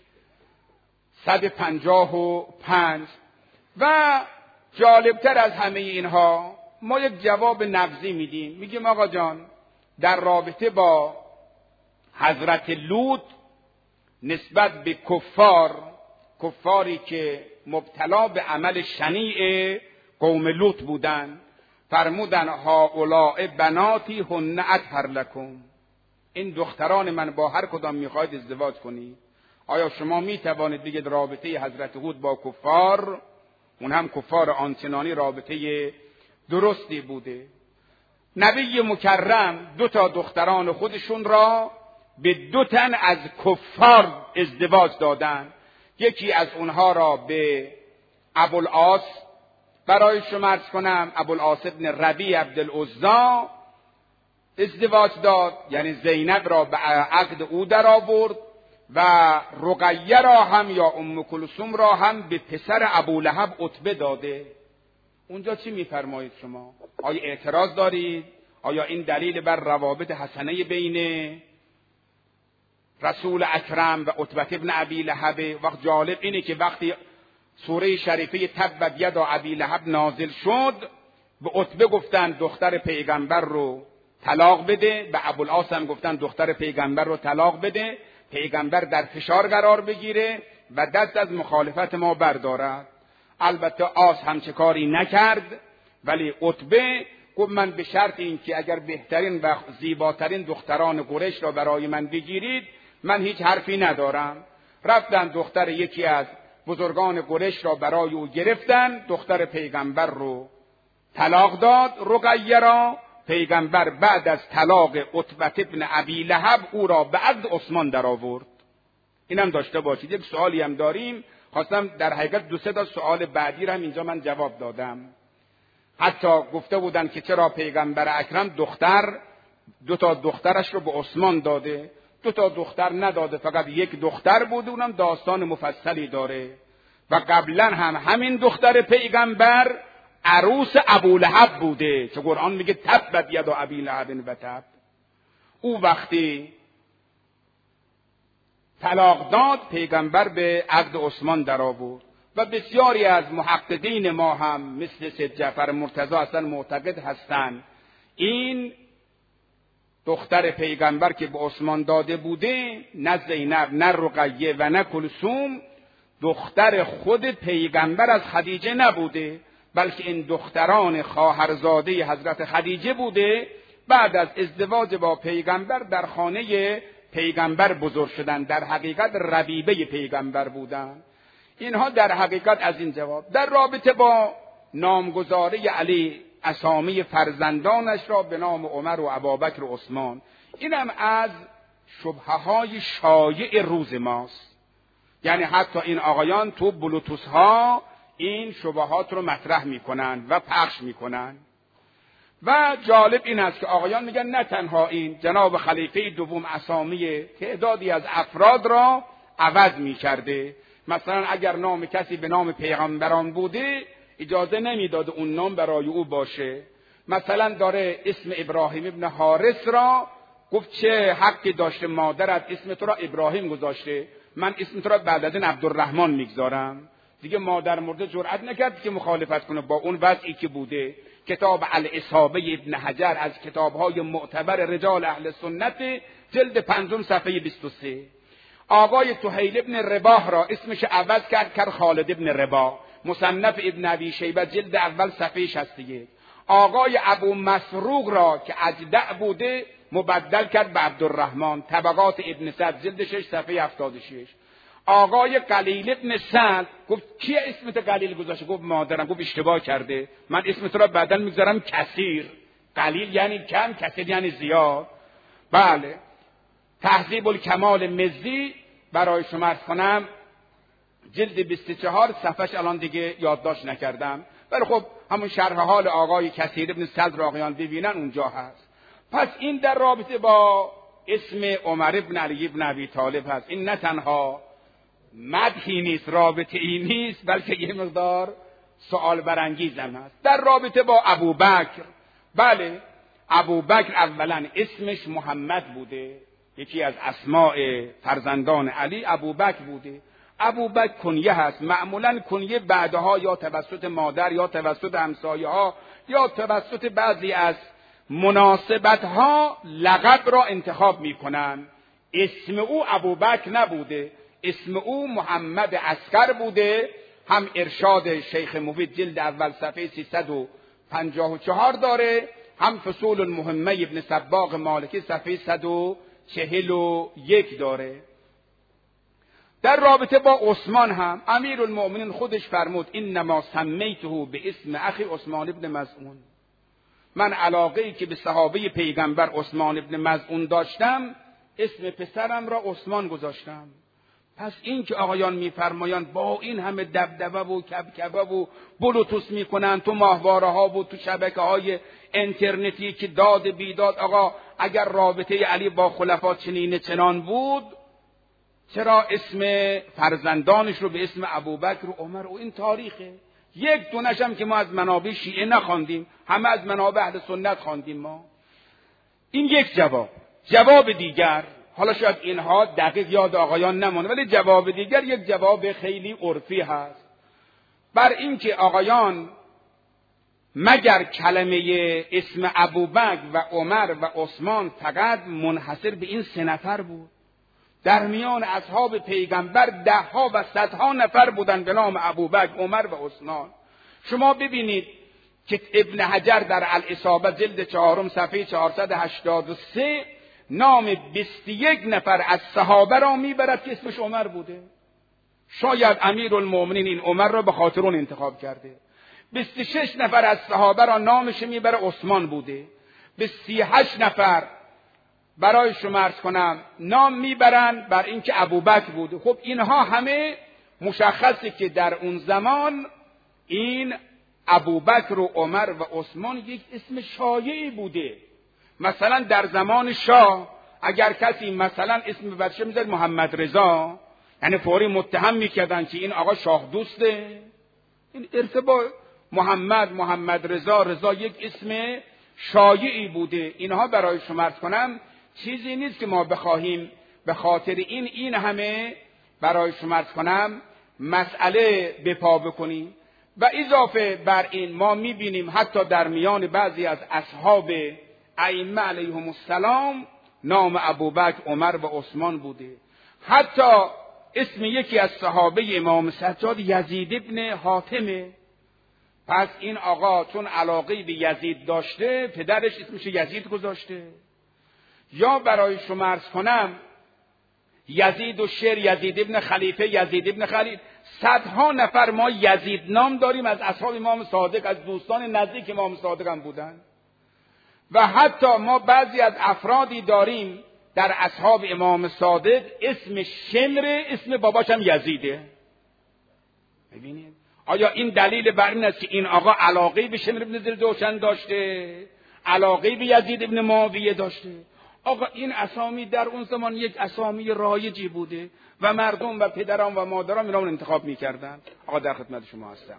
صد و پنجاه و پنج. و جالبتر از همه اینها ما یک جواب نقضی میدیم، میگیم آقا جان در رابطه با حضرت لوط نسبت به کفار، کفاری که مبتلا به عمل شنیع قوم لوط بودن، فرمودن هؤلاء بناتی هن اطهر لکم، این دختران من با هر کدام میخواید ازدواج کنید. آیا شما میتوانید بگید رابطه حضرت هود با کفار، اون هم کفار آنچنانی، رابطه درستی بوده؟ نبی مکرم دو تا دختران خودشون را به دو تن از کفار ازدواج دادن. یکی از اونها را به ابوالعاص برای شما عرض کنم، ابوالعاص ابن ربیع عبدالعزا ازدواج داد، یعنی زینب را به عقد او در آورد، و رقیه را هم یا ام کلثوم را هم به پسر ابولهب عتبه داده. اونجا چی میفرمایید شما؟ آیا اعتراض دارید؟ آیا این دلیل بر روابط حسنه بین رسول اکرم و عتبه ابن ابی لهب؟ وقت جالب اینه که وقتی سوره شریفه تبت یدا ابی لهب نازل شد، به عتبه گفتن دختر پیغمبر رو طلاق بده، به ابوالعاص هم گفتن دختر پیغمبر رو طلاق بده، پیغمبر در فشار قرار بگیره و دست از مخالفت ما بردارد. البته عاص همچه کاری نکرد، ولی عتبه گفت من به شرط این که اگر بهترین و زیباترین دختران قریش را برای من بگیرید من هیچ حرفی ندارم. رفتن دختر یکی از بزرگان قریش را برای او گرفتن، دختر پیغمبر رو طلاق داد رقیه را. پیغمبر بعد از طلاق عتبه ابن ابی لهب او را به عقد عثمان در آورد. اینم داشته باشید. یک سوالی هم داریم، خواستم در حقیقت دو سه تا سوال بعدی را هم اینجا من جواب دادم. حتی گفته بودن که چرا پیغمبر اکرم دختر دو تا دخترش رو به عثمان داده، دو تا دختر نداده، فقط یک دختر بود، اونم داستان مفصلی داره. و قبلا هم همین دختر پیغمبر عروس ابولهب بوده که قرآن میگه تبت یدا ابی لهب و تب. او وقتی طلاق داد، پیغمبر به عقد عثمان در آورد و بسیاری از محققین ما هم مثل سید جعفر مرتضی اصلا معتقد هستند این دختر پیغمبر که به عثمان داده بوده، نه زینب نه رقیه و نه کلثوم، دختر خود پیغمبر از خدیجه نبوده، بلکه این دختران خواهرزاده حضرت خدیجه بوده. بعد از ازدواج با پیغمبر در خانه پیغمبر بزرگ شدن، در حقیقت ربیبه پیغمبر بودن. اینها در حقیقت از این جواب. در رابطه با نامگذاری علی اسامی فرزندانش را به نام عمر و ابوبکر و عثمان، اینم از شبهه‌های شایع روز ماست. یعنی حتی این آقایان تو بلوتوث ها این شبهات رو مطرح میکنن و پخش میکنن. و جالب این است که آقایان میگن نه تنها این، جناب خلیفه دوم اسامی تعدادی از افراد را عوض میکرده. مثلا اگر نام کسی به نام پیغمبران بوده اجازه نمیداد اون نام برای او باشه. مثلا داره اسم ابراهیم ابن حارث را گفت چه حقی داشته مادرت اسم تو را ابراهیم گذاشته، من اسم تو را بعد از این عبدالرحمن میگذارم. دیگه مادر مرده جرئت نکرد که مخالفت کنه با اون وضعی که بوده. کتاب الاصابه ابن حجر از کتاب‌های معتبر رجال اهل سنت، جلد پنجم صفحه بیست و سه. آقای طحیل ابن رباح را اسمش عوض کرد کرد خالد ابن رباح. مصنف ابن ابی شیبه جلد اول صفحه شصت و یک. آقای ابو مسروق را که اجدع بوده مبدل کرد به عبدالرحمن. طبقات ابن سعد جلد شش صفحه هفتاد و شش. آقای قلیل ابن سعد گفت کی اسمت قلیل گذاشته؟ گفت مادرم. گفت اشتباه کرده، من اسمت را بعداً میگذارم کثیر. قلیل یعنی کم، کثیر یعنی زیاد. بله. تهذیب الکمال مزی برای شما عرض کنم جلد بیست و چهار صفحش الان دیگه یادداشت نکردم، ولی خب همون شرح حال آقای کثیر ابن سعد را آقایان ببینن اونجا هست. پس این در رابطه با اسم عمر ابن علی ابن ابی طالب هست. این نه تنها مدحی نیست، رابطه ای نیست، بلکه یه مقدار سوال برانگیز هم هست. در رابطه با ابوبکر، بله ابوبکر اولا اسمش محمد بوده، یکی از اسماء فرزندان علی ابوبکر بوده. ابوبکر کنیه هست، معمولا کنیه بعدها یا توسط مادر یا توسط همسایه ها یا توسط بعضی از مناسبت ها لقب را انتخاب میکنن. اسم او ابوبکر نبوده، اسم او محمد عسکر بوده. هم ارشاد شیخ مفید جلد اول صفحه سیصد و پنجاه و چهار داره، هم فصول المهمه ابن سباق مالکی صفحه صد و چهل و یک داره. در رابطه با عثمان هم امیر المؤمنین خودش فرمود انما سمیته به اسم اخی عثمان ابن مظعون. من علاقه ای که به صحابه پیغمبر عثمان ابن مظعون داشتم، اسم پسرم را عثمان گذاشتم. پس این که آقایان میفرمایند با این همه دبدبه و کبکبه و بلوتوث میکنن تو ماهواره ها و تو شبکه های اینترنتی که داد بیداد، آقا اگر رابطه علی با خلفا چنین چنان بود چرا اسم فرزندانش رو به اسم ابوبکر و عمر و این تاریخه؟ یک دونش هم که ما از منابع شیعه نخواندیم، همه از منابع اهل سنت خواندیم ما. این یک جواب. جواب دیگر، حالا شاید اینها دقیق یاد آقایان نمونه، ولی جواب دیگر یک جواب خیلی عرفی هست بر این که آقایان مگر کلمه اسم ابوبکر و عمر و عثمان فقط منحصر به این سه نفر بود؟ در میان اصحاب پیغمبر ده ها و صدها نفر بودن به نام ابوبکر، عمر و عثمان. شما ببینید که ابن حجر در الاصابه جلد چهارم صفحه چهارصد و هشتاد و سه نام بیست و یک نفر از صحابه را میبرد که اسمش عمر بوده. شاید امیر المؤمنین این عمر را به خاطر اون انتخاب کرده. بیست و شش نفر از صحابه را نامش میبره عثمان بوده. به سی و هشت نفر برای شما عرض کنم نام میبرن بر اینکه ابوبکر بوده. خب اینها همه مشخصه که در اون زمان این ابوبکر و عمر و عثمان یک اسم شایعی بوده. مثلا در زمان شاه اگر کسی مثلا اسم بچه میذاره محمد رضا، یعنی فوری متهم میکردن که این آقا شاه دوسته. این ارتباط محمد محمد رضا رضا یک اسم شایعی بوده. اینها برای شما عرض کنم چیزی نیست که ما بخواهیم به خاطر این این همه برای شما عرض کنم مسئله به پا بکنیم. و اضافه بر این ما میبینیم حتی در میان بعضی از اصحاب ائمه علیهم السلام نام ابوبکر، عمر و عثمان بوده. حتی اسم یکی از صحابه امام سجاد یزید ابن حاتمه. پس این آقا چون علاقه به یزید داشته پدرش اسمش یزید گذاشته. یا برای شما عرض کنم یزید و شیر، یزید ابن خلیفه، یزید ابن خلیل، صدها نفر ما یزید نام داریم از اصحاب امام صادق، از دوستان نزدیک امام صادق هم بودن. و حتی ما بعضی از افرادی داریم در اصحاب امام صادق اسم شمر، اسم باباش هم یزیده. ببینید آیا این دلیل بر این است که این آقا علاقه به شمر ابن ذوالجوشن داشته، علاقه به یزید ابن معاویه داشته؟ آقا این اسامی در اون زمان یک اسامی رایجی بوده و مردم و پدران و مادران اینا رو انتخاب می‌کردن. آقا در خدمت شما هستم.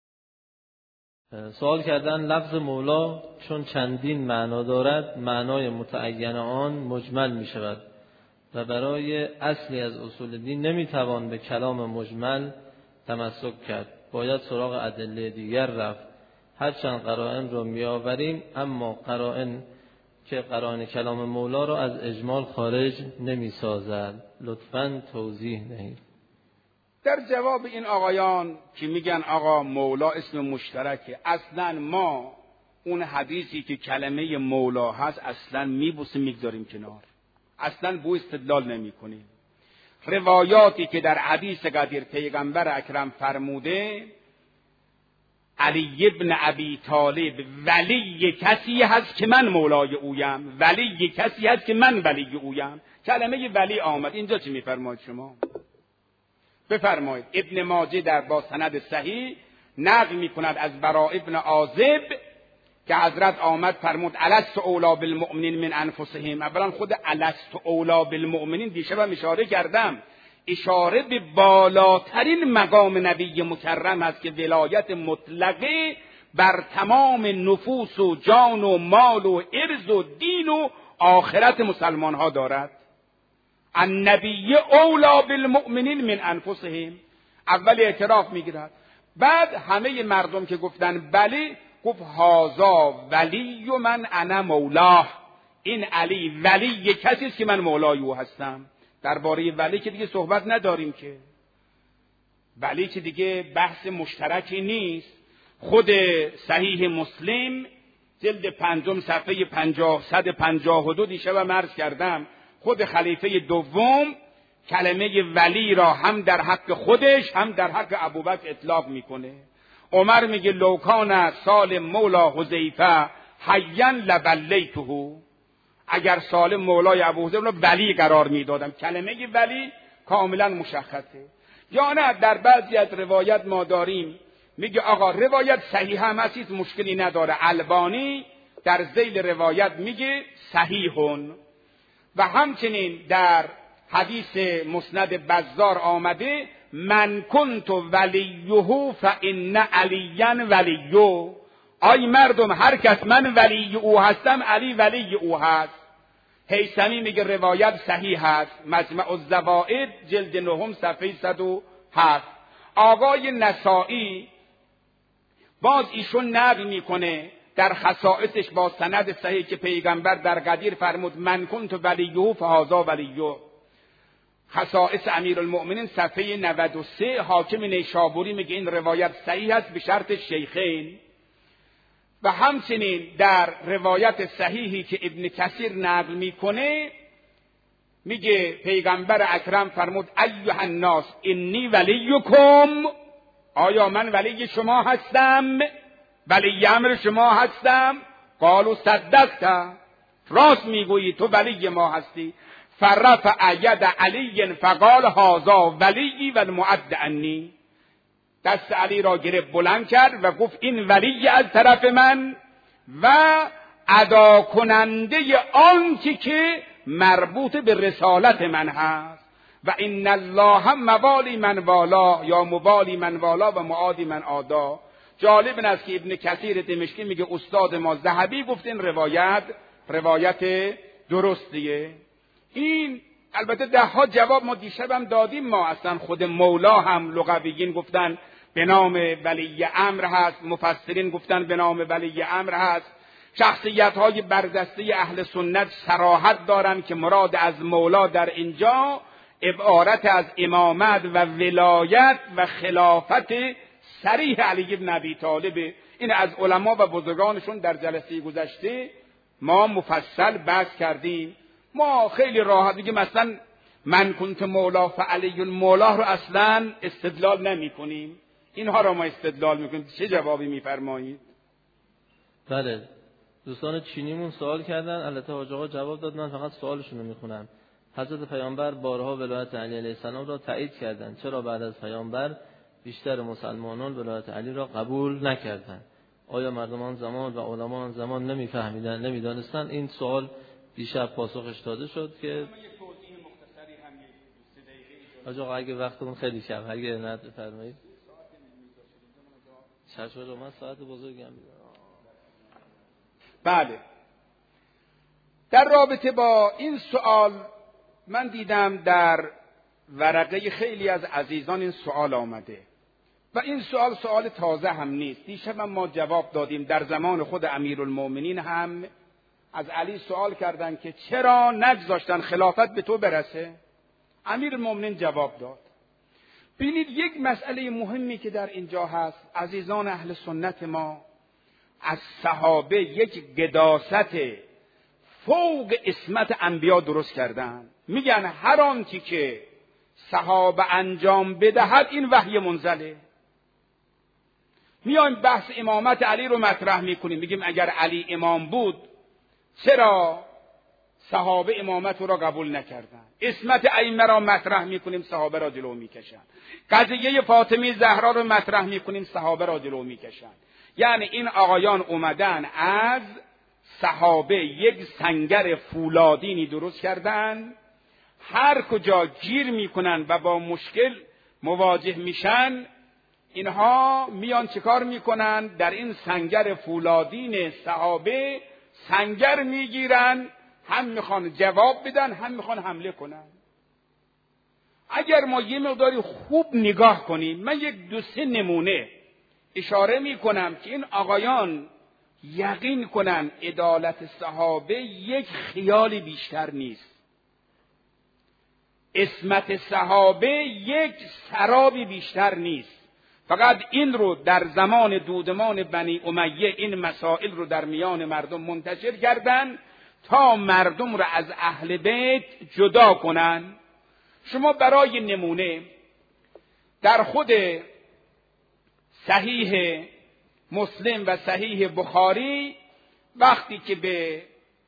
سوال کردن لفظ مولا چون چندین معنا دارد معنای متعین آن مجمل می شود و برای اصلی از اصول دین نمی توان به کلام مجمل تمسک کرد، باید سراغ ادله دیگر رفت. هرچند قرائن رو می آوریم اما قرائن که قرائن کلام مولا را از اجمال خارج نمی سازد. لطفاً توضیح دهید. در جواب این آقایان که میگن آقا مولا اسم مشترکه، اصلا ما اون حدیثی که کلمه مولا هست اصلا میبوسیم میگذاریم کنار، اصلا بو استدلال نمی کنیم. روایاتی که در حدیث قدیر پیغمبر اکرم فرموده علی ابن ابی طالب ولی کسی هست که من مولای اویم، ولی کسی هست که من ولی اویم، کلمه ولی آمد. اینجا چی میفرمایید شما؟ بفرمایید. ابن ماجه در با سند صحیح نقل میکند از براء ابن عازب که حضرت آمد فرمود الست اولی بالمؤمنین من انفسهم. اولا خود الست اولی بالمؤمنین دیشبم اشاره کردم، اشاره به بالاترین مقام نبی مکرم است که ولایت مطلقه بر تمام نفوس و جان و مال و ارز و دین و آخرت مسلمان ها دارد. النبی اولا بالمؤمنین من انفسهم. اول اعتراف میگیرد، بعد همه مردم که گفتن بله گفت هازا ولی و من انا مولاه. این علی ولی کسی است که من مولای او هستم. درباره ولی که دیگه صحبت نداریم که، ولی که دیگه بحث مشترکی نیست. خود صحیح مسلم جلد پنجم صفحه پنجاه صد پنجاه و دو دیشب عرض کردم، خود خلیفه دوم کلمه ولی را هم در حق خودش هم در حق ابوبکر اطلاق میکنه. عمر میگه لوکان سالم مولا حذیفه حیا لولیته، اگر سالم مولای ابوحذیفه رو ولی قرار میدادم. کلمه ولی کاملا مشخصه. یا نه در بعضی از روایت ما داریم میگه آقا روایت صحیح هم هست مشکلی نداره، البانی در ذیل روایت میگه صحیحون. و همچنین در حدیث مسند بزار آمده من کنت ولیه فان علیا ولیه. آی مردم هر کس من ولی او هستم علی ولی او هست. هیثمی میگه روایت صحیح هست، مجمع الزوائد جلد نهم صفحه صد و هفت. آقای نسائی باز ایشون نقل میکنه در خصائصش با سند صحیح که پیغمبر در قدیر فرمود من کنت ولیه فهذا ولیه. خصائص امیرالمؤمنین صفحه نود و سه. حاکم نیشابوری میگه این روایت صحیح است به شرط شیخین. و همچنین در روایت صحیحی که ابن کثیر نقل میکنه میگه پیغمبر اکرم فرمود ایها الناس انی ولیکم، آیا من ولی شما هستم، ولی امر شما هستم؟ قالوا صدقت، راست میگویی تو ولی ما هستی. فرفع ید علی فقال هذا ولی و المعد عنی. دست علی را گرفت بلند کرد و گفت این ولی از طرف من و ادا کننده آن که که مربوط به رسالت من هست. و ان الله موالی من والا یا موالی من والا و معادی من عادا. جالب است که ابن کثیر دمشقی میگه استاد ما ذهبی گفت این روایت روایت درستیه. این البته ده ها جواب ما دیشبم دادیم. ما اصلا خود مولا هم لغویین گفتن به نام ولی امر هست، مفسرین گفتن به نام ولی امر هست، شخصیت های بردسته اهل سنت صراحت دارن که مراد از مولا در اینجا عبارت از امامت و ولایت و خلافت صریح علی بن ابی طالب. این از علما و بزرگانشون در جلسه گذشته ما مفصل بحث کردیم. ما خیلی راحت میگیم مثلا من کنت مولا فعلی مولا رو اصلا استدلال نمی کنیم، اینها رو ما استدلال میکنیم. چه جوابی میفرمایید؟ بله، دوستان چینیمون سوال کردن، البته حاج آقا جواب داد، من فقط سوالشون رو میخونم. حضرت پیامبر بارها ولایت علی علیه السلام را تایید کردند، چرا بعد از پیامبر بیشتر مسلمانان ولایت علی را قبول نکردند؟ آیا مردمان زمان و علمان زمان نمیفهمیدن، نمیدانستن؟ این سوال دیشب پاسخش داده شد که حاج آقا اگه وقتمون خیلی کم، اگه نه بفرمایید. چشم رو من ساعت بزرگم میدونم. بله، در رابطه با این سوال من دیدم در ورقه خیلی از عزیزان این سوال آمده و این سوال سوال تازه هم نیست. دیشب ما جواب دادیم. در زمان خود امیرالمومنین هم از علی سوال کردن که چرا نگذاشتن خلافت به تو برسه؟ امیرالمومنین جواب داد. ببینید یک مسئله مهمی که در اینجا هست، عزیزان اهل سنت ما از صحابه یک قداست فوق عصمت انبیا درست کردن. میگن هر آنچه که صحابه انجام بدهد این وحی منزله. میایم بحث امامت علی رو مطرح میکنیم، میگیم اگر علی امام بود چرا صحابه امامت را قبول نکردن؟ عصمت ائمه را مطرح میکنیم، صحابه را جلو میکشن. قضیه فاطمه زهرا رو مطرح میکنیم، صحابه را جلو میکشن. یعنی این آقایان اومدن از صحابه یک سنگر فولادینی درست کردن، هر کجا گیر میکنن و با مشکل مواجه میشن اینها میان چیکار میکنن؟ در این سنگر فولادین صحابه سنگر میگیرن، هم میخوان جواب بدن هم میخوان حمله کنن. اگر ما یه مقداری خوب نگاه کنیم، من یک دو سه نمونه اشاره میکنم که این آقایان یقین کنن عدالت صحابه یک خیال بیشتر نیست، عصمت صحابه یک سرابی بیشتر نیست. فقط این رو در زمان دودمان بنی امیه این مسائل رو در میان مردم منتشر کردن تا مردم رو از اهل بیت جدا کنن. شما برای نمونه در خود صحیح مسلم و صحیح بخاری وقتی که به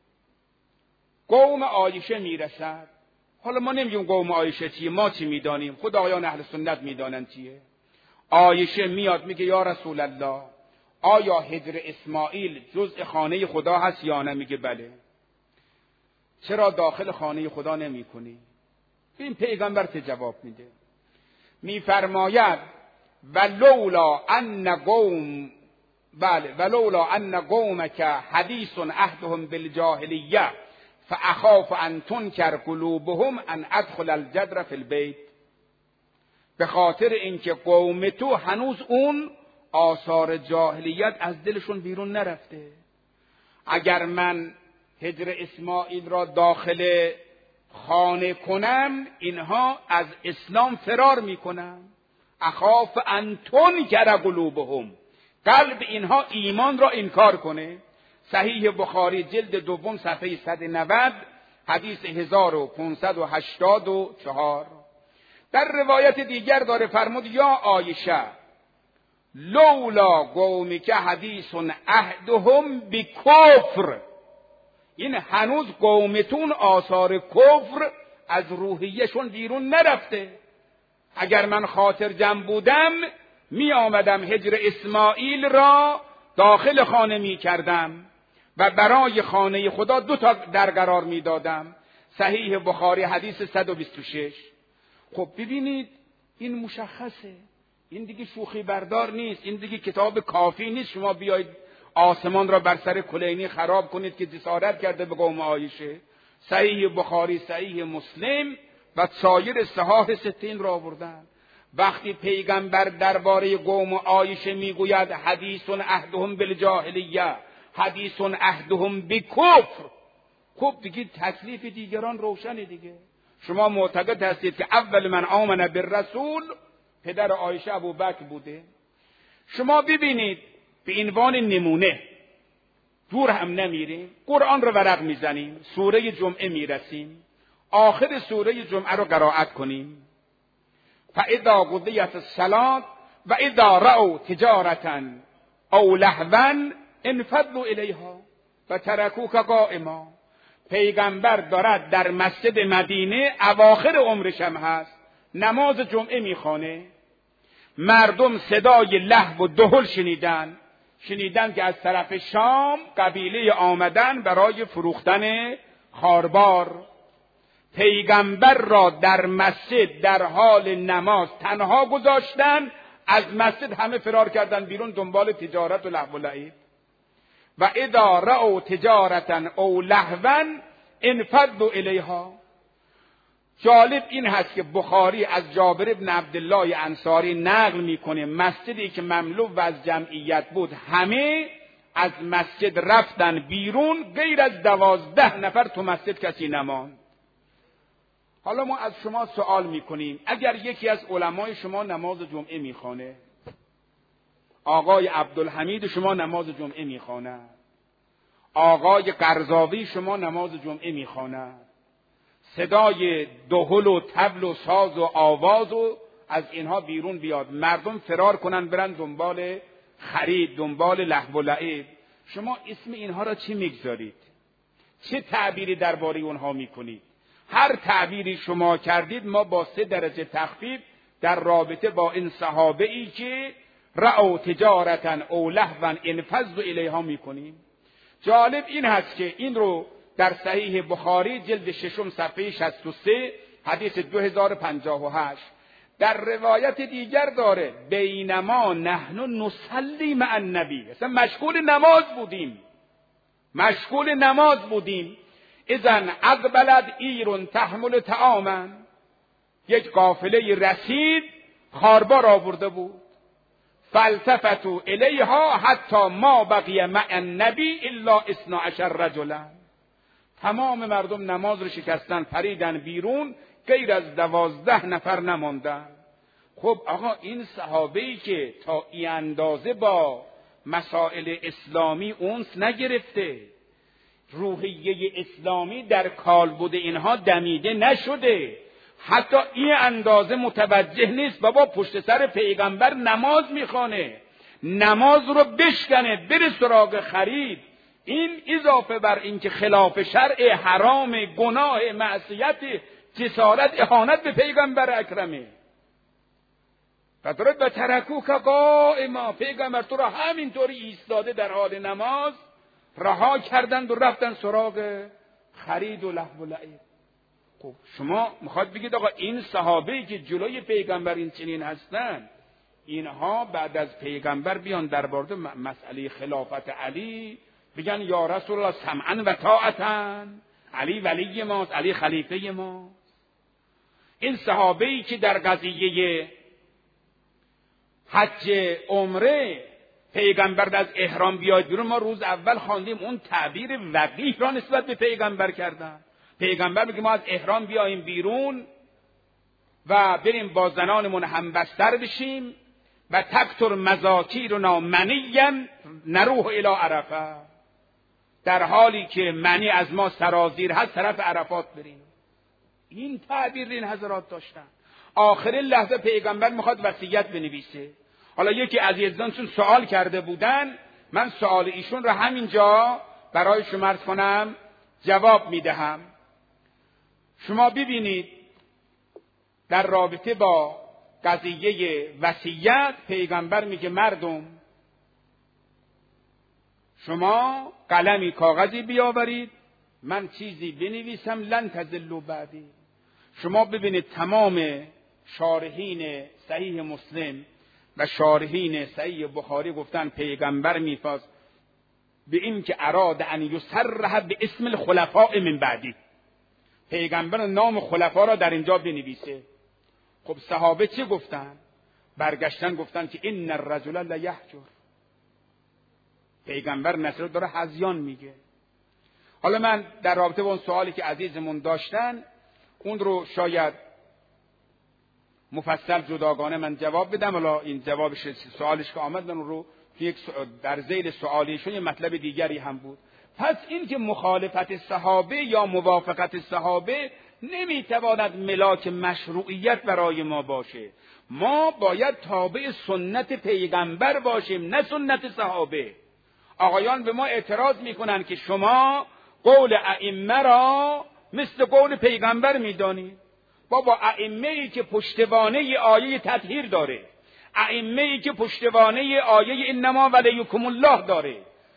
قوم عایشه میرسد، حالا ما نمیگیم قوم عایشه چیه، ما چی میدانیم، خود آقایان اهل سنت میدانن چیه. عایشه میاد میگه یا رسول الله آیا حجر اسماعیل جزء خانه خدا هست یا نه؟ میگه بله. چرا داخل خانه خدا نمی کنی؟ این پیغمبر ته جواب میده، میفرماید ولولا ان قوم بله ولولا ان قومک حدیث عهدهم بالجاهلیه فاخاف ان تنکر قلوبهم ان ادخل الجدر فی البیت. به خاطر اینکه قوم تو هنوز اون آثار جاهلیت از دلشون بیرون نرفته، اگر من حجر اسماعیل را داخل خانه کنم اینها از اسلام فرار میکنن. اخاف ان تنکر قلوبهم، قلب اینها ایمان را انکار کنه. صحیح بخاری جلد دوم صفحه صد و نود حدیث هزار و پانصد و هشتاد و چهار. در روایت دیگر داره فرمود یا عایشه لولا قومی که حدیث عهدهم بکفر، این هنوز قومتون آثار کفر از روحیشون بیرون نرفته. اگر من خاطر جمع بودم می آمدم حجر اسماعیل را داخل خانه می کردم و برای خانه خدا دو تا در قرار می دادم. صحیح بخاری حدیث صد و بیست و شش. خب ببینید این مشخصه، این دیگه شوخی بردار نیست، این دیگه کتاب کافی نیست شما بیایید آسمان را بر سر کلینی خراب کنید که جسارت کرده به قوم عایشه. صحیح بخاری، صحیح مسلم و سایر صحاح ستین را آوردن. وقتی پیغمبر درباره قوم عایشه میگوید حدیث عهدهم بالجاهلیه، حدیث عهدهم بکفر، خب دیگه تکلیف دیگران روشنه دیگه. شما معتقد هستید که اول من آمن بالرسول پدر عایشه ابوبکر بوده. شما ببینید به عنوان نمونه، دور هم نمیریم، قرآن رو ورق میزنیم، سوره جمعه میرسیم، آخر سوره جمعه رو قرائت کنیم. فاذا قضیت الصلاة و اذا رأوا تجارة او لهوا انفضوا الیها و ترکوک قائما. پیغمبر دارد در مسجد مدینه، اواخر عمرش هم هست، نماز جمعه میخوانه. مردم صدای لهو و دهل شنیدن، شنیدن که از طرف شام قبیله آمدن برای فروختن خاربار. پیغمبر را در مسجد در حال نماز تنها گذاشتن، از مسجد همه فرار کردن بیرون دنبال تجارت و لهو و لعب. و اذا رأوا تجارة او لهوا انفضوا الیها. جالب این هست که بخاری از جابر بن عبدالله انصاری نقل میکنه مسجدی که مملو و از جمعیت بود همه از مسجد رفتن بیرون، غیر از دوازده نفر تو مسجد کسی نماند. حالا ما از شما سوال میکنیم، اگر یکی از علمای شما نماز جمعه میخوانه، آقای عبدالحمید شما نماز جمعه میخوانه، آقای قرضاوی شما نماز جمعه میخوانه، صدای دهل و طبل و ساز و آواز و از اینها بیرون بیاد، مردم فرار کنن برن دنبال خرید، دنبال لهو و لعب، شما اسم اینها را چی میگذارید؟ چه تعبیری درباره اونها میکنید؟ هر تعبیری شما کردید ما با سه درجه تخفیف در رابطه با این صحابه ای که رأوا تجارة او لهوا انفضوا الیها میکنیم. جالب این هست که این رو در صحیح بخاری جلد ششم صفحه شصت و سه حدیث دو هزار و پنجاه و هشت در روایت دیگر داره بینما نحن نصلی مع النبی، اصلا مشغول نماز بودیم، مشغول نماز بودیم. اذن اقبلت ایرون تحمل طعاما، یک قافله رسید خاربار آورده بود، فالتفتوا الیها حتی ما بقی مع النبی الا اثنا عشر رجلا. تمام مردم نماز رو شکستن، پریدن بیرون، غیر از دوازده نفر نماندن. خب آقا این صحابه‌ای که تا این اندازه با مسائل اسلامی اونس نگرفته، روحیه اسلامی در کالبد اینها دمیده نشده، حتی این اندازه متوجه نیست بابا پشت سر پیغمبر نماز میخوانه، نماز رو بشکنه بره سراغ خرید. این اضافه بر این که خلاف شرع، حرام، گناه، معصیت، جسارت، اهانت به پیغمبر اکرمه. فترد به ترکوک قائما، پیغمبر تو را همینطوری ایستاده در حال نماز رها کردند و رفتن سراغ خرید و لهو و لعب. خب شما میخواد بگید آقا این صحابه‌ای که جلوی پیغمبر این چنین هستن، اینها بعد از پیغمبر بیان درباره مسئله خلافت علی بگن یا رسول الله سمعا و طاعتا، علی ولی ماست، علی خلیفه ماست. این صحابه‌ای که در قضیه حج عمره پیغمبر از احرام بیاد بیرون، ما روز اول خواندیم اون تعبیر وقیح را نسبت به پیغمبر کردن. پیغمبر میگه ما از احرام بیاییم بیرون و بریم با زنانمون هم بستر بشیم و تکتر مذاکیرنا منیا نروح الی عرفه، در حالی که منی از ما سرازیر هست طرف عرفات بریم. این تعبیر این حضرات داشتن. آخرین لحظه پیغمبر میخواد وصیت بنویسه. حالا یکی از یزدانشون سوال کرده بودن، من سوال ایشون رو همینجا برای شما عرض کنم جواب میدهم. شما ببینید در رابطه با قضیه وصیت پیغمبر میگه مردم شما قلمی کاغذی بیاورید، من چیزی بنویسم لن تضلوا بعدی. شما ببینید تمام شارحین صحیح مسلم و شارحین صحیح بخاری گفتن پیغمبر میفرماید به این که اراد ان یصرح به اسم الخلفاء من بعدی، پیغمبر نام خلفا را در اینجا بنویسه. خب صحابه چه گفتن؟ برگشتن گفتن که این الرجل لیهجر، پیغمبر نصر داره هذیان میگه. حالا من در رابطه با اون سوالی که عزیزمون داشتن اون رو شاید مفصل جداگانه من جواب بدم. حالا این جوابش سوالش که آمد من اون رو یک در ذیل سوالیشون یه مطلب دیگری هم بود. پس این که مخالفت صحابه یا موافقت صحابه نمیتواند ملاک مشروعیت برای ما باشه. ما باید تابع سنت پیغمبر باشیم نه سنت صحابه. آقایان به ما اعتراض میکنن که شما قول ائمه را مثل قول پیغمبر میدانید. بابا ائمه ای که پشتوانه آیه تطهیر داره، ائمه ای که پشتوانه آیه انما ولیکم الله داره،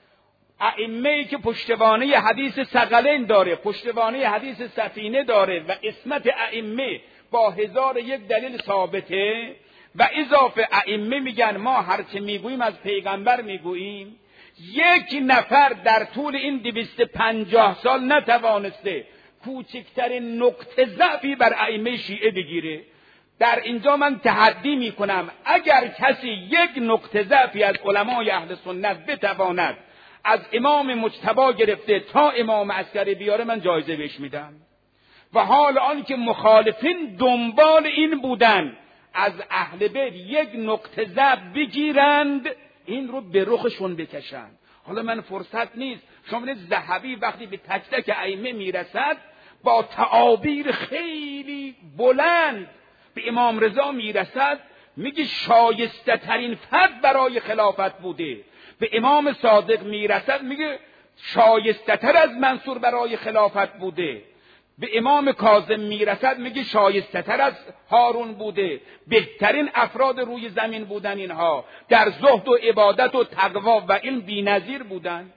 ائمه ای که پشتوانه حدیث ثقلین داره، پشتوانه حدیث سفینه داره و اسمت ائمه با هزار یک دلیل ثابته و اضافه ائمه میگن ما هرچه میگوییم از پیغمبر میگوییم. یک نفر در طول این دویست و پنجاه سال نتوانسته کوچکترین نقطه ضعفی بر ائمه شیعه بگیره. در اینجا من تحدی میکنم اگر کسی یک نقطه ضعفی از علمای اهل سنت بتواند از امام مجتبی گرفته تا امام عسکری بیاره من جایزه بهش میدم. و حال آن که مخالفین دنبال این بودن از اهل بیت یک نقطه ضعف بگیرند این رو به رخشون بکشند. حالا من فرصت نیست. شما ببینید ذهبی وقتی به تک تک ائمه میرسد با تعابیر خیلی بلند به امام رضا میرسد، میگه شایسته ترین فرد برای خلافت بوده. به امام صادق میرسد میگه شایسته تر از منصور برای خلافت بوده. به امام کاظم میرسد میگه شایسته تر از هارون بوده. بهترین افراد روی زمین بودن اینها، در زهد و عبادت و تقوا و علم بی‌نظیر بودن.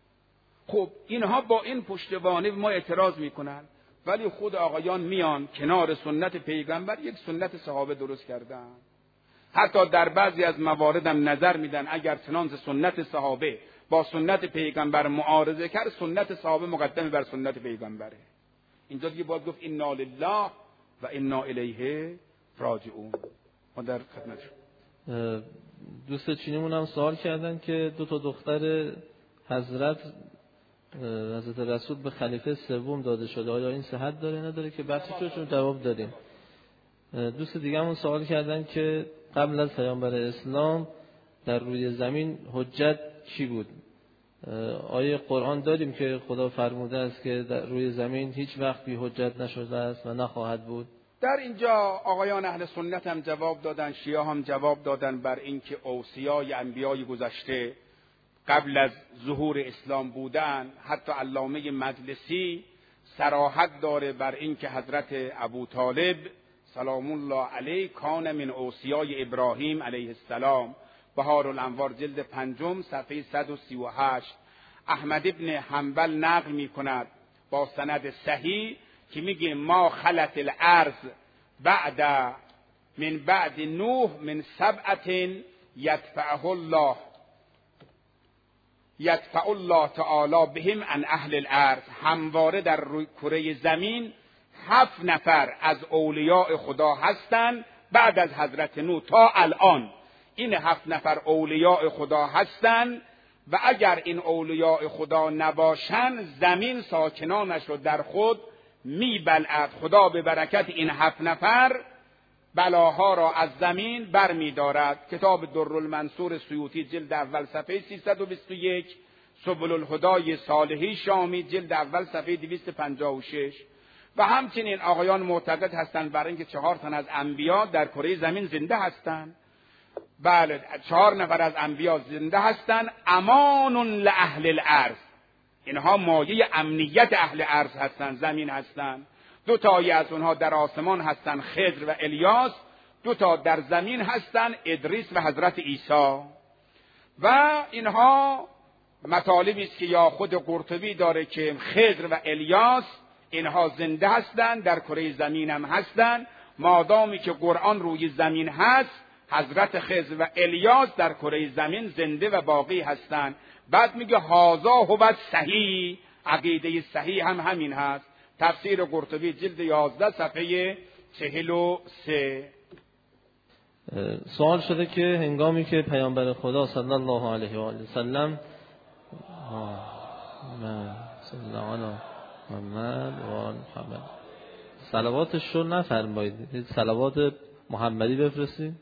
خب اینها با این پشتوانه ما اعتراض میکنن، ولی خود آقایان میان کنار سنت پیغمبر یک سنت صحابه درست کردن. حتی در بعضی از مواردم نظر میدن اگر چنانچه سنت صحابه با سنت پیغمبر معارضه کرد سنت صحابه مقدم بر سنت پیغمبره. اینجا دیگه باید گفت انا لله و انا الیه راجعون. ما در خدمت دوست چینیمون هم سوال کردن که دو تا دختر حضرت حضرت رسول به خلیفه سوم داده شده، آیا این صحت داره نداره؟ که بحثش رو جواب دادیم. دوست دیگه همون سوال کردن که قبل از پیامبر اسلام در روی زمین حجت چی بود؟ آیه قرآن داریم که خدا فرموده است که در روی زمین هیچ وقت بی حجت نشده است و نخواهد بود. در اینجا آقایان اهل سنت هم جواب دادن، شیعه هم جواب دادن بر اینکه اوصیای انبیای گذشته قبل از ظهور اسلام بودن. حتی علامه مجلسی صراحت داره بر اینکه حضرت ابو طالب سلام الله علیه کان من اوصیای ابراهیم علیه السلام. بهار الانوار جلد پنجم صفحه صد و سی و هشت. احمد ابن حنبل نقل می کند با سند صحیح که میگه ما خلت الارض بعد من بعد نوح من سبعت یدفعه الله یدفع الله تعالی بهم عن اهل الارض. همواره در کره زمین هفت نفر از اولیاء خدا هستند بعد از حضرت نوح تا الان. این هفت نفر اولیاء خدا هستند و اگر این اولیاء خدا نباشند زمین ساکنانش رو در خود میبلعد. خدا به برکت این هفت نفر بلاها را از زمین بر می دارد. کتاب درالمنصور سیوطی جلد اول صفحه سیصد و بیست و یک، سبل الهدای صالحی شامی جلد اول صفحه دویست و پنجاه و شش. و همچنین آقایان معتقد هستند برای اینکه چهار تن از انبیا در کره زمین زنده هستند. بله، چهار نفر از انبیا زنده هستند. امان لاهل الارض، اینها مایه امنیت اهل ارض هستند، زمین هستند. دو تایی از اونها در آسمان هستند، خضر و الیاس. دو تا در زمین هستند، ادریس و حضرت عیسی. و اینها مطالبی است که یا خود قرطبی داره که خضر و الیاس اینها زنده هستند، در کره زمین هم هستند. مادامی که قرآن روی زمین هست حضرت خضر و الیاس در کره زمین زنده و باقی هستند. بعد میگه هازا هو صحیح، عقیده صحیح هم همین هست. تفسیر قرطبی جلد یازده صفحه چهل و سه. سوال شده که هنگامی که پیامبر خدا صلی الله علیه و آله و سلم صلی الله علیه محمد و آل محمد صلواتش رو نفرمایید، صلوات محمدی بفرستید.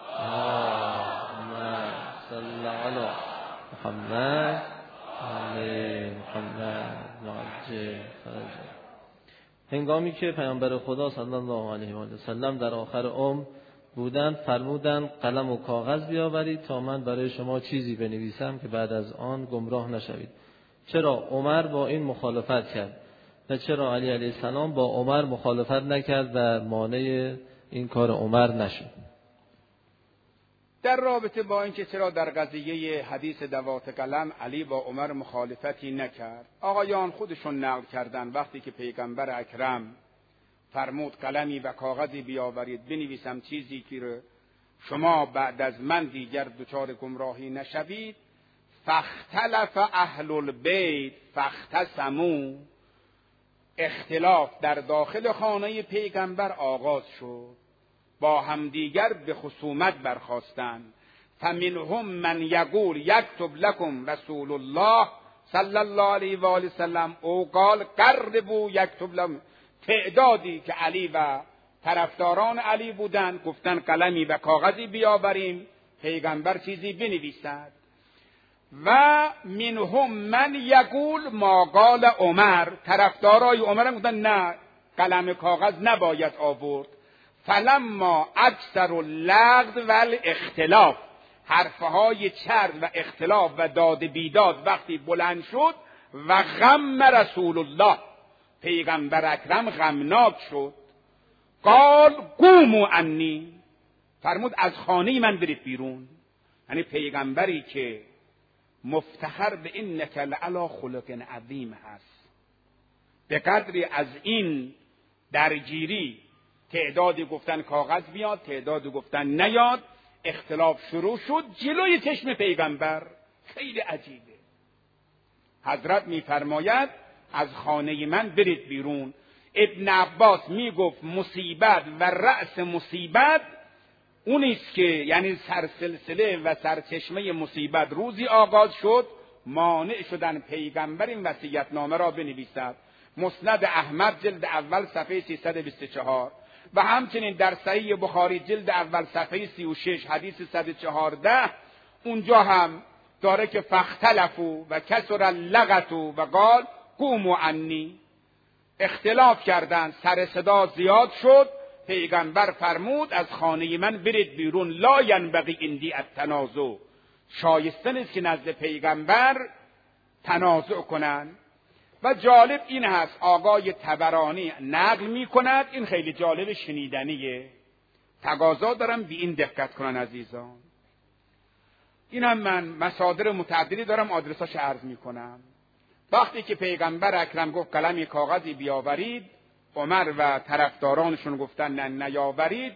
صلی الله علیه محمد علی محمد معجل فرج. هنگامی که پیامبر خدا صلی الله علیه و آله و سلم در آخر عمر بودند فرمودند قلم و کاغذ بیاورید تا من برای شما چیزی بنویسم که بعد از آن گمراه نشوید. چرا عمر با این مخالفت کرد و چرا علی علیه السلام با عمر مخالفت نکرد و مانع این کار عمر نشد؟ در رابطه با اینکه چرا در قضیه حدیث دوات قلم علی با عمر مخالفتی نکرد، آقایان خودشون نقل کردن وقتی که پیغمبر اکرم فرمود قلمی و کاغذی بیاورید بنویسم چیزی که شما بعد از من دیگر دچار گمراهی نشوید، فاختلف اهل البیت فاختصموا، اختلاف در داخل خانه پیغمبر آغاز شد، با همدیگر به خصومت برخاستند. فمنهم من یقول یکتب لکم رسول الله صلی الله علیه و آله وسلم او قال قربوا یکتب لکم. تعدادی که علی و طرفداران علی بودند گفتند قلمی و کاغذی بیاوریم پیغمبر چیزی بنویسد. و منهم من یقول ما قال عمر، طرفدارای عمر گفتند نه قلم کاغذ نباید آورد. فلما اکثر اللغط و الاختلاف، حرفهای چرب و اختلاف و داد بیداد وقتی بلند شد، و غم رسول الله، پیغمبر اکرم غمناک شد، قال قوموا عنی، فرمود از خانه من برید بیرون. یعنی پیغمبری که مفتخر به انک لعلی خلق عظیم هست، به قدری از این درگیری تعدادی گفتن کاغذ بیاد، تعدادی گفتن نیاد، اختلاف شروع شد جلوی چشم پیغمبر. خیلی عجیبه. حضرت میفرماید از خانه من برید بیرون. ابن عباس میگفت مصیبت و رأس مصیبت اونیست که یعنی سرسلسله و سرچشمه مصیبت روزی آغاز شد مانع شدن پیغمبر این وصیت‌نامه را بنویسد. مسند احمد جلد اول صفحه سیصد و بیست و چهار و همچنین در صحیح بخاری جلد اول صفحه سی و شش حدیث صد و چهارده اونجا هم داره که فاختلفوا و کسر اللغط و قال قوموا عنی، اختلاف کردند، سر صدا زیاد شد، پیغمبر فرمود از خانه من برید بیرون. لا ینبغی عندی التنازع، شایسته نیست که نزد پیغمبر تنازع کنند. و جالب این هست آقای طبرانی نقل می کند، این خیلی جالب شنیدنیه، تقاضا دارم به این دقت کنن عزیزان. این هم من مصادر متعددی دارم آدرساش عرض می کنم. وقتی که پیغمبر اکرم گفت قلمی کاغذی بیاورید، عمر و طرفدارانشون گفتن نه نیاورید.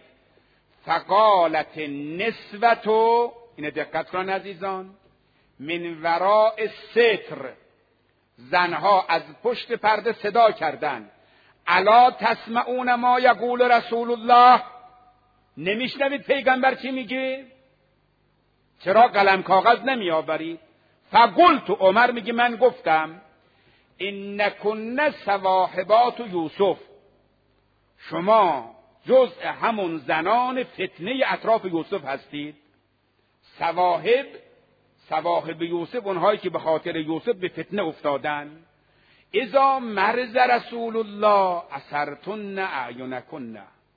فقالت نسوتو، این دقت کنن عزیزان، من وراء ستر، زنها از پشت پرده صدا کردند، الا تسمعون ما یقول رسول الله، نمیشنوید پیغمبر چی میگه؟ چرا قلم کاغذ نمی آورید؟ فقلت، عمر میگه من گفتم انکن صواحبات یوسف، شما جزء همون زنان فتنه اطراف یوسف هستید. صواحب، صواحب یوسف اونهایی که به خاطر یوسف به فتنه افتادن. اذا مرض رسول الله اثرتن اعینکن،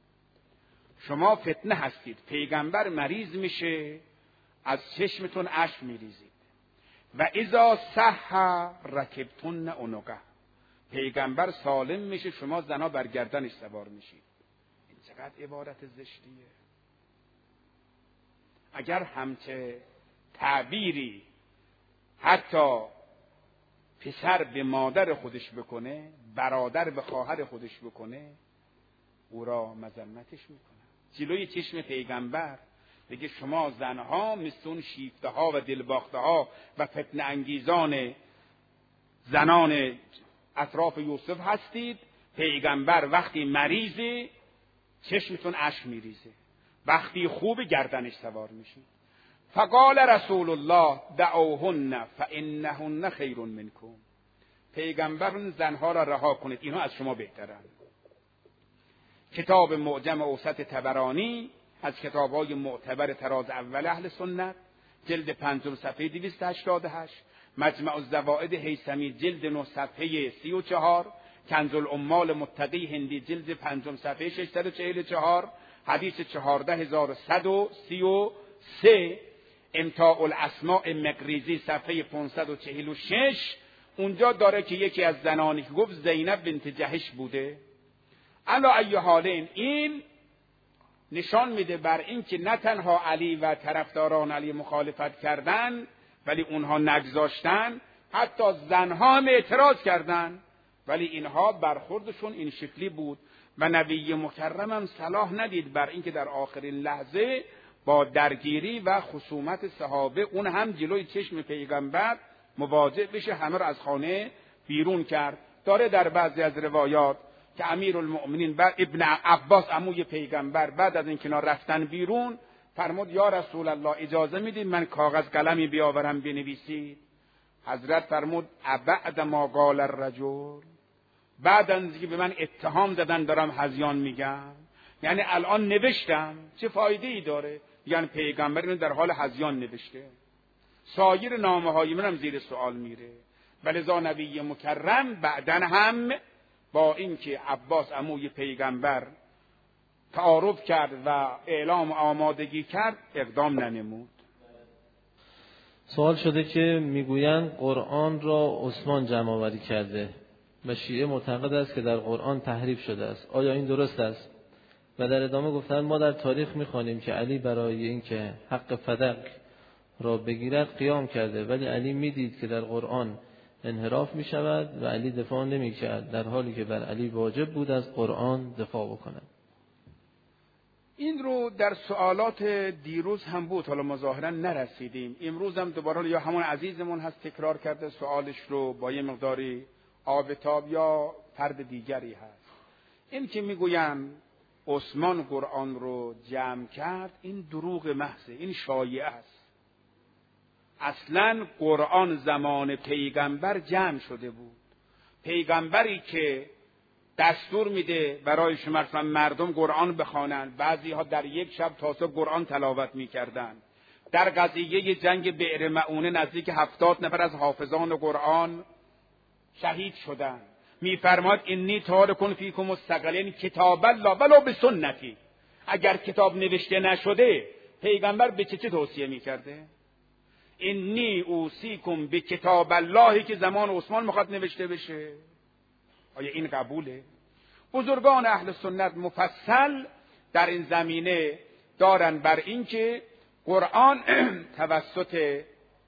شما فتنه هستید، پیغمبر مریض میشه از چشمتون اشک میریزید. و اذا صح رکبتن عنقه، پیغمبر سالم میشه شما زنا بر گردنش سوار میشید. این چقدر عبارت زشتیه. اگر همچه تعبیری حتی پسر به مادر خودش بکنه، برادر به خواهر خودش بکنه، او را مذمتش میکنه جلوی چشم پیغمبر. بگه شما زنها مثل اون شیفته ها و دلباخته ها و فتنه انگیزان زنان اطراف یوسف هستید پیغمبر وقتی مریضه چشمتون اشک میریزه، وقتی خوب گردنش سوار میشه. فقال رسول الله دعوهن فانهن خیر منکم. پیغمبر زنها را رها کنید، اینها از شما بهترند. کتاب معجم اوسط طبرانی از کتاب‌های معتبر طراز اول اهل سنت، جلد پنجم صفحه دویست و هشتاد و هشت، مجمع الزوائد هیثمی جلد نه صفحه سی و چهار، کنز العمال متقی هندی جلد پنجم صفحه ششصد و چهل و چهار، حدیث چهارده هزار و صد و سی و سه، امتاع الاسماء مقریزی صفحه پانصد و چهل و شش، اونجا داره که یکی از زنانی که گفت زینب بنت جهش بوده. علی ای حالین این نشان میده بر این که نه تنها علی و طرفداران علی مخالفت کردن ولی اونها نگذاشتن، حتی زنها هم اعتراض کردن ولی اینها برخوردشون این شکلی بود و نبی مکرم هم صلاح ندید بر این که در آخرین لحظه با درگیری و خصومت صحابه اون هم جلوی چشم پیغمبر مواجه بشه، همه را از خانه بیرون کرد. داره در بعضی از روایات که امیرالمؤمنین و ابن عباس عموی پیغمبر بعد از این که رفتن بیرون فرمود یا رسول الله اجازه میدید من کاغذ قلمی بیاورم بنویسید؟ حضرت فرمود ابعد ما قال الرجل، بعد از اینکه به من اتهام زدن دارم هذیان میگم، یعنی الان نوشتم چه فایده ای داره؟ یعنی پیغمبر اینو در حال هذیان نوشته، سایر نامه های منم زیر سوال میره. ولذا نبی مکرم بعدن هم با اینکه عباس عموی پیغمبر تعارف کرد و اعلام آمادگی کرد اقدام ننمود. سوال شده که میگویند قرآن را عثمان جمع آوری کرده و شیعه معتقد است که در قرآن تحریف شده است، آیا این درست است؟ و در ادامه گفتند ما در تاریخ میخوانیم که علی برای اینکه حق فدق را بگیرد قیام کرده، ولی علی میدید که در قرآن انحراف می شود و علی دفاع نمی کرد، در حالی که بر علی واجب بود از قرآن دفاع بکند. این رو در سوالات دیروز هم بود، حالا ما ظاهرا نرسیدیم. امروز هم دوباره یا همون عزیزمون هست تکرار کرده سوالش رو با یه مقداری آبتاب یا فرد دیگری هست. این که میگویم عثمان قرآن رو جمع کرد این دروغ محضه، این شایعه است. اصلا قرآن زمان پیغمبر جمع شده بود. پیغمبری که دستور میده برای شما مردم قرآن بخوانند، بعضی ها در یک شب تا صبح قرآن تلاوت میکردند. در قضیه جنگ بئر معونه نزدیک هفتاد نفر از حافظان قرآن شهید شدند. میفرماد انی تارک فیکم الثقلین کتاب الله ولو بسنتی. اگر کتاب نوشته نشده پیغمبر به چه چه توصیه میکرده؟ انی اوصیکم به کتاب اللهی که زمان عثمان میخواد نوشته بشه. آیا این قبوله؟ بزرگان اهل سنت مفصل در این زمینه دارن بر این که قرآن توسط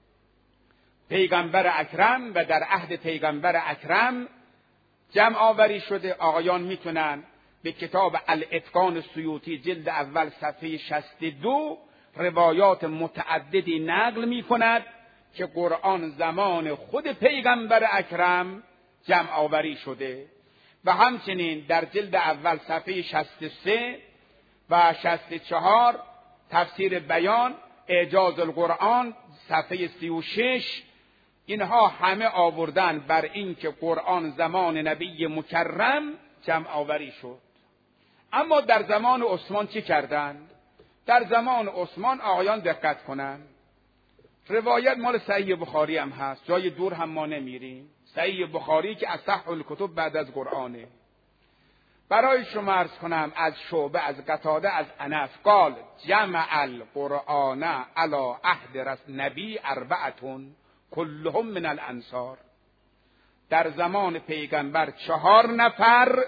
پیغمبر اکرم و در عهد پیغمبر اکرم جمع آوری شده. آقایان میتونن به کتاب الاتقان سیوطی جلد اول صفحه شصت و دو روایات متعددی نقل می کند که قرآن زمان خود پیغمبر اکرم جمع آوری شده و همچنین در جلد اول صفحه شصت و سه و شصت و چهار تفسیر بیان اعجاز القرآن صفحه سی و شش، اینها همه آوردن بر این که قرآن زمان نبی مکرم جمع آوری شد. اما در زمان عثمان چی کردند؟ در زمان عثمان آقایان دقت کنن، روایت مال صحیح بخاری هم هست، جای دور هم ما نمیریم. صحیح بخاری که اصح الکتب بعد از قرآنه. برای شما عرض کنم از شعبه، از قتاده، از انس قال جمع القرآن علی عهد رسول نبی اربعتون کلهم من الانصار. در زمان پیغمبر چهار نفر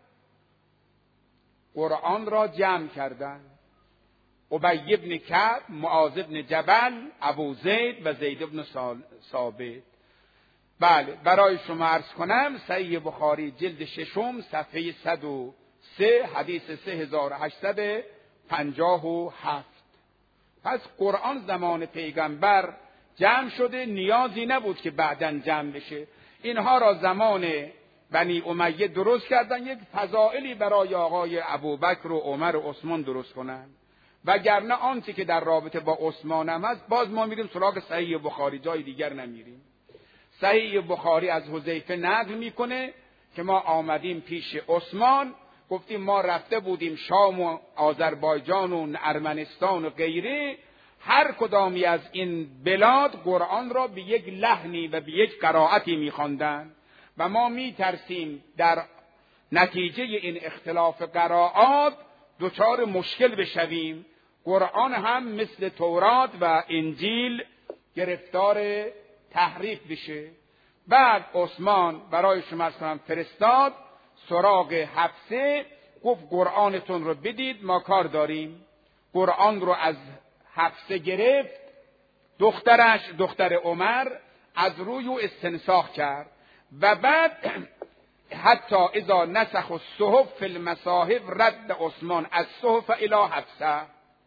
قرآن را جمع کردند: ابی بن کعب، معاذ بن جبل، ابو زید و زید بن ثابت. بله، برای شما عرض کنم صحیح بخاری جلد ششم صفحه صد و سه حدیث سه هزار و هشتصد و پنجاه و هفت. پس قرآن زمان پیغمبر جمع شده، نیازی نبود که بعداً جمع بشه. اینها را زمان بنی امیه درست کردن یک فضائلی برای آقای ابوبکر و عمر و عثمان درست کنن، وگرنه آنچه که در رابطه با عثمان هم هست باز ما میریم سراغ صحیح بخاری، جای دیگر نمیریم. صحیح بخاری از حذیفه نقل میکنه که ما آمدیم پیش عثمان، گفتیم ما رفته بودیم شام و آذربایجان و ارمنستان و غیره، هر کدامی از این بلاد قرآن را به یک لحنی و به یک قرائتی میخواندند و ما میترسیم در نتیجه این اختلاف قرائات دچار مشکل بشویم، قرآن هم مثل تورات و انجیل گرفتار تحریف بشه. بعد عثمان برای شما اصلا فرستاد سراغ حفصه، گفت قرآنتون رو بدید ما کار داریم. قرآن رو از حفصه گرفت، دخترش دختر عمر از روی او استنساخ کرد و بعد حتی اذا نسخ الصحف فی المصاحف رد عثمان از صحف الی حفصه،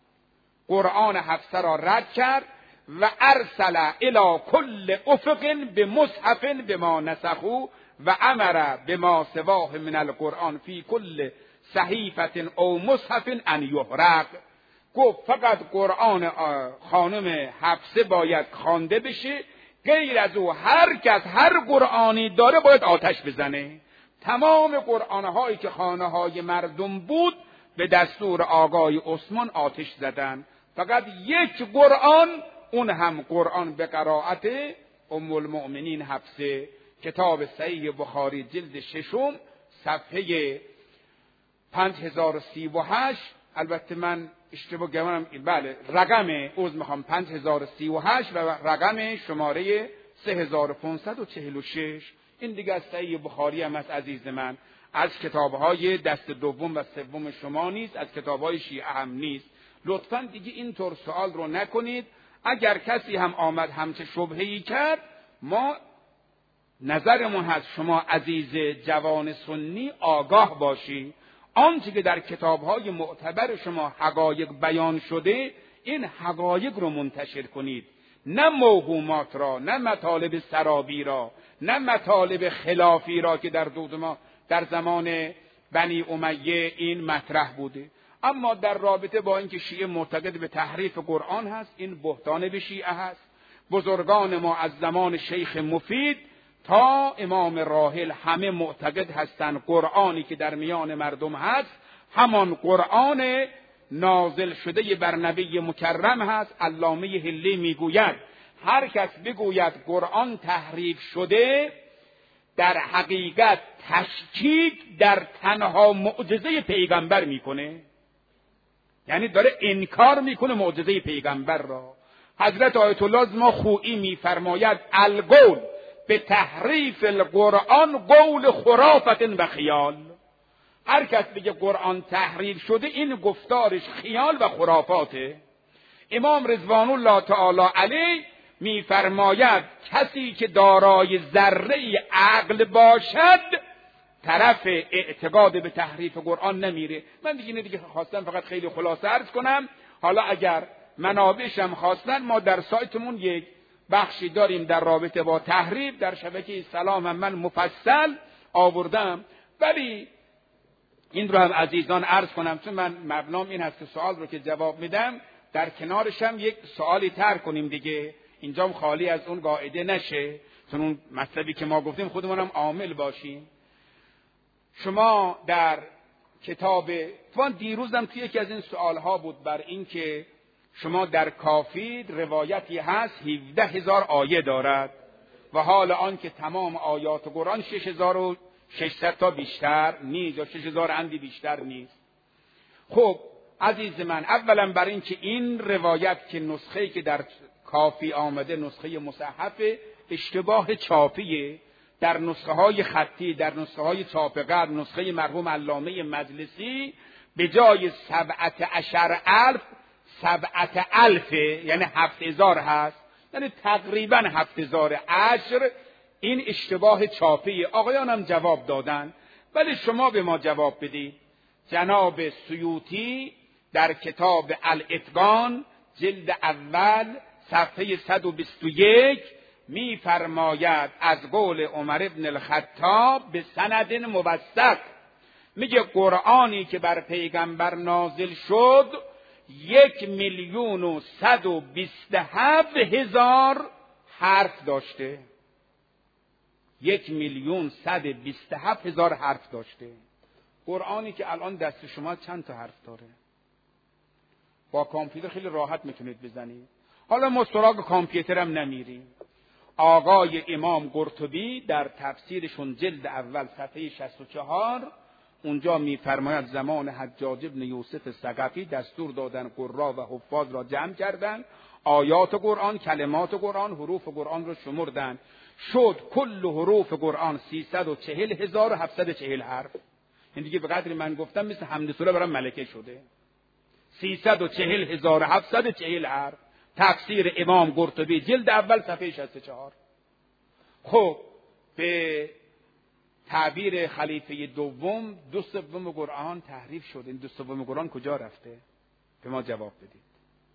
قرآن حفصه را رد کرد و ارسل الی کل افق بمصحف بما نسخوا و امر بما سواه من القرآن فی کل صحیفه او مصحف ان یحرق. گفت فقط قرآن خانم حفصه باید خوانده بشه، غیر از او هر کس هر قرآنی داره باید آتش بزنه. تمام قرآنهایی که خانه های مردم بود به دستور آقای عثمان آتش زدن، فقط یک قرآن، اون هم قرآن به قرائت ام المؤمنین حفصه. کتاب صحیح بخاری جلد ششم صفحه پنج هزار و سی و هشت، البته من اشتباه گمانم، بله رقم عوض میخوام پنج هزار و سی و هشت و رقم شماره سه هزار و پانصد و چهل و شش. این دیگه از صحیح بخاری هم از عزیز من، از کتابهای دست دوم و سوم شما نیست، از کتابهای شیعه هم نیست. لطفاً دیگه اینطور سوال رو نکنید. اگر کسی هم آمد همچه شبهه‌ای کرد، ما نظرمون هست شما عزیز جوان سنی آگاه باشید، آنچه که در کتابهای معتبر شما حقایق بیان شده این حقایق رو منتشر کنید، نه موهومات را، نه مطالب سرابی را، نه مطالب خلافی را که در دود ما در زمان بنی امیه این مطرح بوده. اما در رابطه با اینکه شیعه معتقد به تحریف قرآن هست، این بهتان به شیعه هست. بزرگان ما از زمان شیخ مفید تا امام راحل همه معتقد هستند قرآنی که در میان مردم هست همان قرآن نازل شده بر نبی مکرم هست. علامه حلی میگوید هر کس بگوید قرآن تحریف شده، در حقیقت تشکیک در تنها معجزه پیغمبر میکنه، یعنی داره انکار میکنه معجزه پیغمبر را. حضرت آیت الله ماخویی میفرماید القول به تحریف القرآن قول خرافت و خیال. هر کس بگه قرآن تحریف شده این گفتارش خیال و خرافاته. امام رضوان الله تعالی علیه میفرماید کسی که دارای ذره عقل باشد طرف اعتقاد به تحریف قرآن نمیره. من دیگه نه دیگه خواستم فقط خیلی خلاصه عرض کنم. حالا اگر منابعشم خواستن ما در سایتمون یک بخشی داریم در رابطه با تحریف، در شبکه سلام هم من مفصل آوردم، ولی این رو هم عزیزان عرض کنم چون من مبنام این هست که سوال رو که جواب میدم در کنارش هم یک سوالی تر کنیم دیگه، اینجام خالی از اون قاعده نشه، چون اون مطلبی که ما گفتیم خودمونم عامل باشیم. شما در کتاب فان دیروزم توی یکی از این سوالها بود بر این که شما در کافی روایتی هست هفده هزار آیه دارد و حال آن که تمام آیات قرآن شش هزار و ششصد تا بیشتر نیست یا شش هزار اندی بیشتر نیست. خب عزیز من، اولا بر این که این روایت که نسخه‌ای که در کافی آمده نسخه مصحف اشتباه چاپیه، در نسخه های خطی، در نسخه های چاپ قبل، نسخه مرحوم علامه مجلسی به جای سبعت عشر الف سبعت الف یعنی هفت هزار هست، یعنی تقریبا هفت هزار عشر. این اشتباه چاپی. آقایان هم جواب دادن، ولی شما به ما جواب بدید. جناب سیوطی در کتاب الاتقان جلد اول صفحه صد و بیست و یک میفرماید از قول عمر ابن الخطاب به سند موثق، میگه قرآنی که بر پیغمبر نازل شد یک میلیون و صد و بیست و هفت هزار حرف داشته. یک میلیون صد و بیست و هفت هزار حرف داشته. قرآنی که الان دست شما چند تا حرف داره؟ با کامپیوتر خیلی راحت میتونید بزنید. حالا ما سراغ کامپیوتر هم نمیریم. آقای امام قرطبی در تفسیرشون جلد اول صفحه شصت و چهار اونجا میفرماید زمان حجاج ابن یوسف ثقفی دستور دادن قرا و حفاظ را جمع کردن، آیات قرآن، کلمات قرآن، حروف قرآن را شمردن، شد کل حروف قرآن سیصد و چهل هزار و هفتصد و چهل حرف. این دیگه به قدری من گفتم مثل حمد سوره برام ملکه شده. سیصد و چهل هزار و هفتصد و چهل حرف. تفسیر امام قرطبی جلد اول صفحه شصت و چهار. خب به تعبیر خلیفه دوم دو سوم قرآن تحریف شد. این دو سوم قرآن کجا رفته؟ به ما جواب بدید.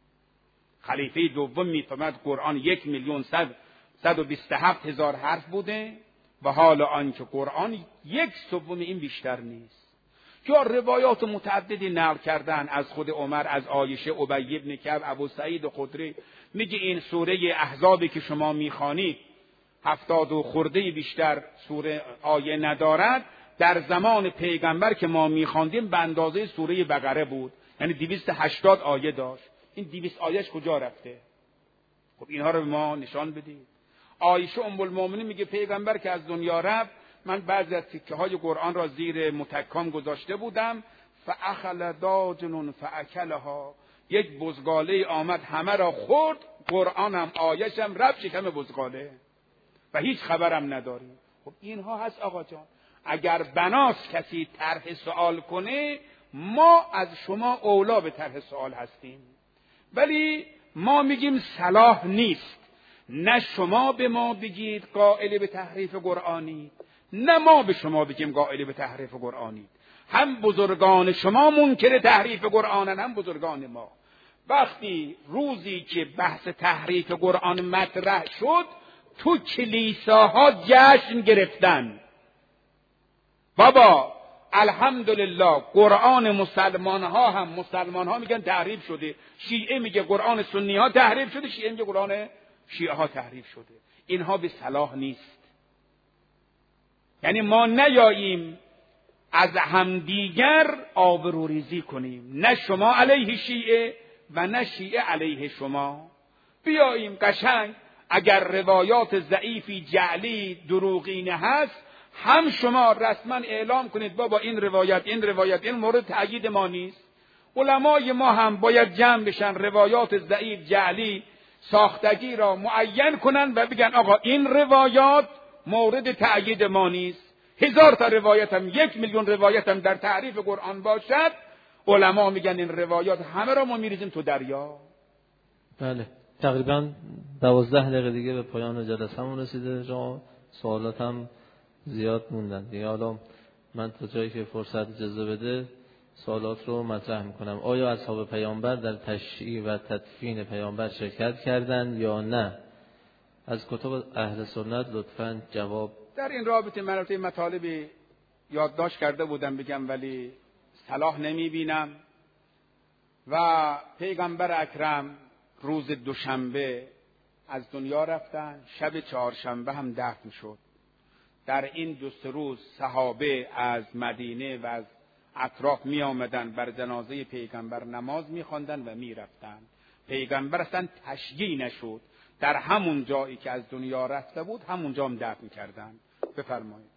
خلیفه دوم میفهمد قرآن یک میلیون صد صد و بیست و هفت هزار حرف بوده و حال آنکه قرآن یک سوم این بیشتر نیست. که روایات متعددی نقل کردن از خود عمر، از عایشه، ابی ابن کعب، ابو سعید خدری. میگه این سوره احزابی که شما میخوانید هفتاد و خورده بیشتر سوره آیه ندارد، در زمان پیغمبر که ما میخواندیم به اندازه سوره بقره بود، یعنی دویست و هشتاد آیه داشت. این دویست آیهش کجا رفته؟ خب اینها رو به ما نشان بدید. عایشه ام المؤمنین میگه پیغمبر که از دنیا رفت من بعضی از تکه های قرآن را زیر متکام گذاشته بودم، فاخل داجن فاکلها، یک بزغاله آمد همه را خورد، قرآنم آیشم رفت شکم بزغاله و هیچ خبرم نداریم. خب اینها هست آقا جان. اگر بناس کسی طرح سوال کنه ما از شما اولا به طرح سوال هستیم، ولی ما میگیم صلاح نیست. نه شما به ما بگید قائل به تحریف قرآنی، نه ما به شما بگیم قائل به تحریف قرآنی. هم بزرگان شما منکر تحریف قرآنن، هم بزرگان ما. وقتی روزی که بحث تحریف قرآن مطرح شد تو کلیساها جشن گرفتن. بابا الحمدلله قرآن مسلمان ها هم مسلمان ها میگن تحریف شده، شیعه میگه قرآن سنی ها تحریف شده، شیعه میگه قرآن شیعه ها تحریف شده. اینها به صلاح نیست. یعنی ما نیاییم از همدیگر آبروریزی کنیم، نه شما علیه شیعه و نه شیعه علیه شما. بیاییم قشنگ اگر روایات ضعیفی جعلی دروغینه هست هم شما رسما اعلام کنید بابا این روایت این روایت این مورد تأیید ما نیست. علمای ما هم باید جمع بشن روایات ضعیف جعلی ساختگی را معین کنن و بگن آقا این روایات مورد تأیید ما نیست. هزار تا روایت هم یک میلیون روایت هم در تعریف قرآن باشد، علما میگن این روایات همه را ما میریزیم تو دریا. بله تقریبا دوازده دقیقه دیگه به پایان جلسه‌مون رسیده. جا سوالات هم زیاد موندن دیگه. حالا من تا جایی که فرصت اجازه بده سوالات رو مطرح میکنم. آیا اصحاب پیامبر در تشییع و تدفین پیامبر شرکت کردند یا نه؟ از کتب اهل سنت لطفاً جواب. در این رابطه من البته مطالبی یادداشت کرده بودم بگم ولی صلاح نمیبینم. و پیغمبر اکرم روز دوشنبه از دنیا رفتن، شب چهارشنبه هم دفن شد. در این دو سه روز صحابه از مدینه و از اطراف می آمدن بر جنازه پیغمبر نماز می خواندن و می رفتن. پیغمبر اصلا تشییع نشد، در همون جایی که از دنیا رفته بود همونجا هم دفن کردن. بفرمایید.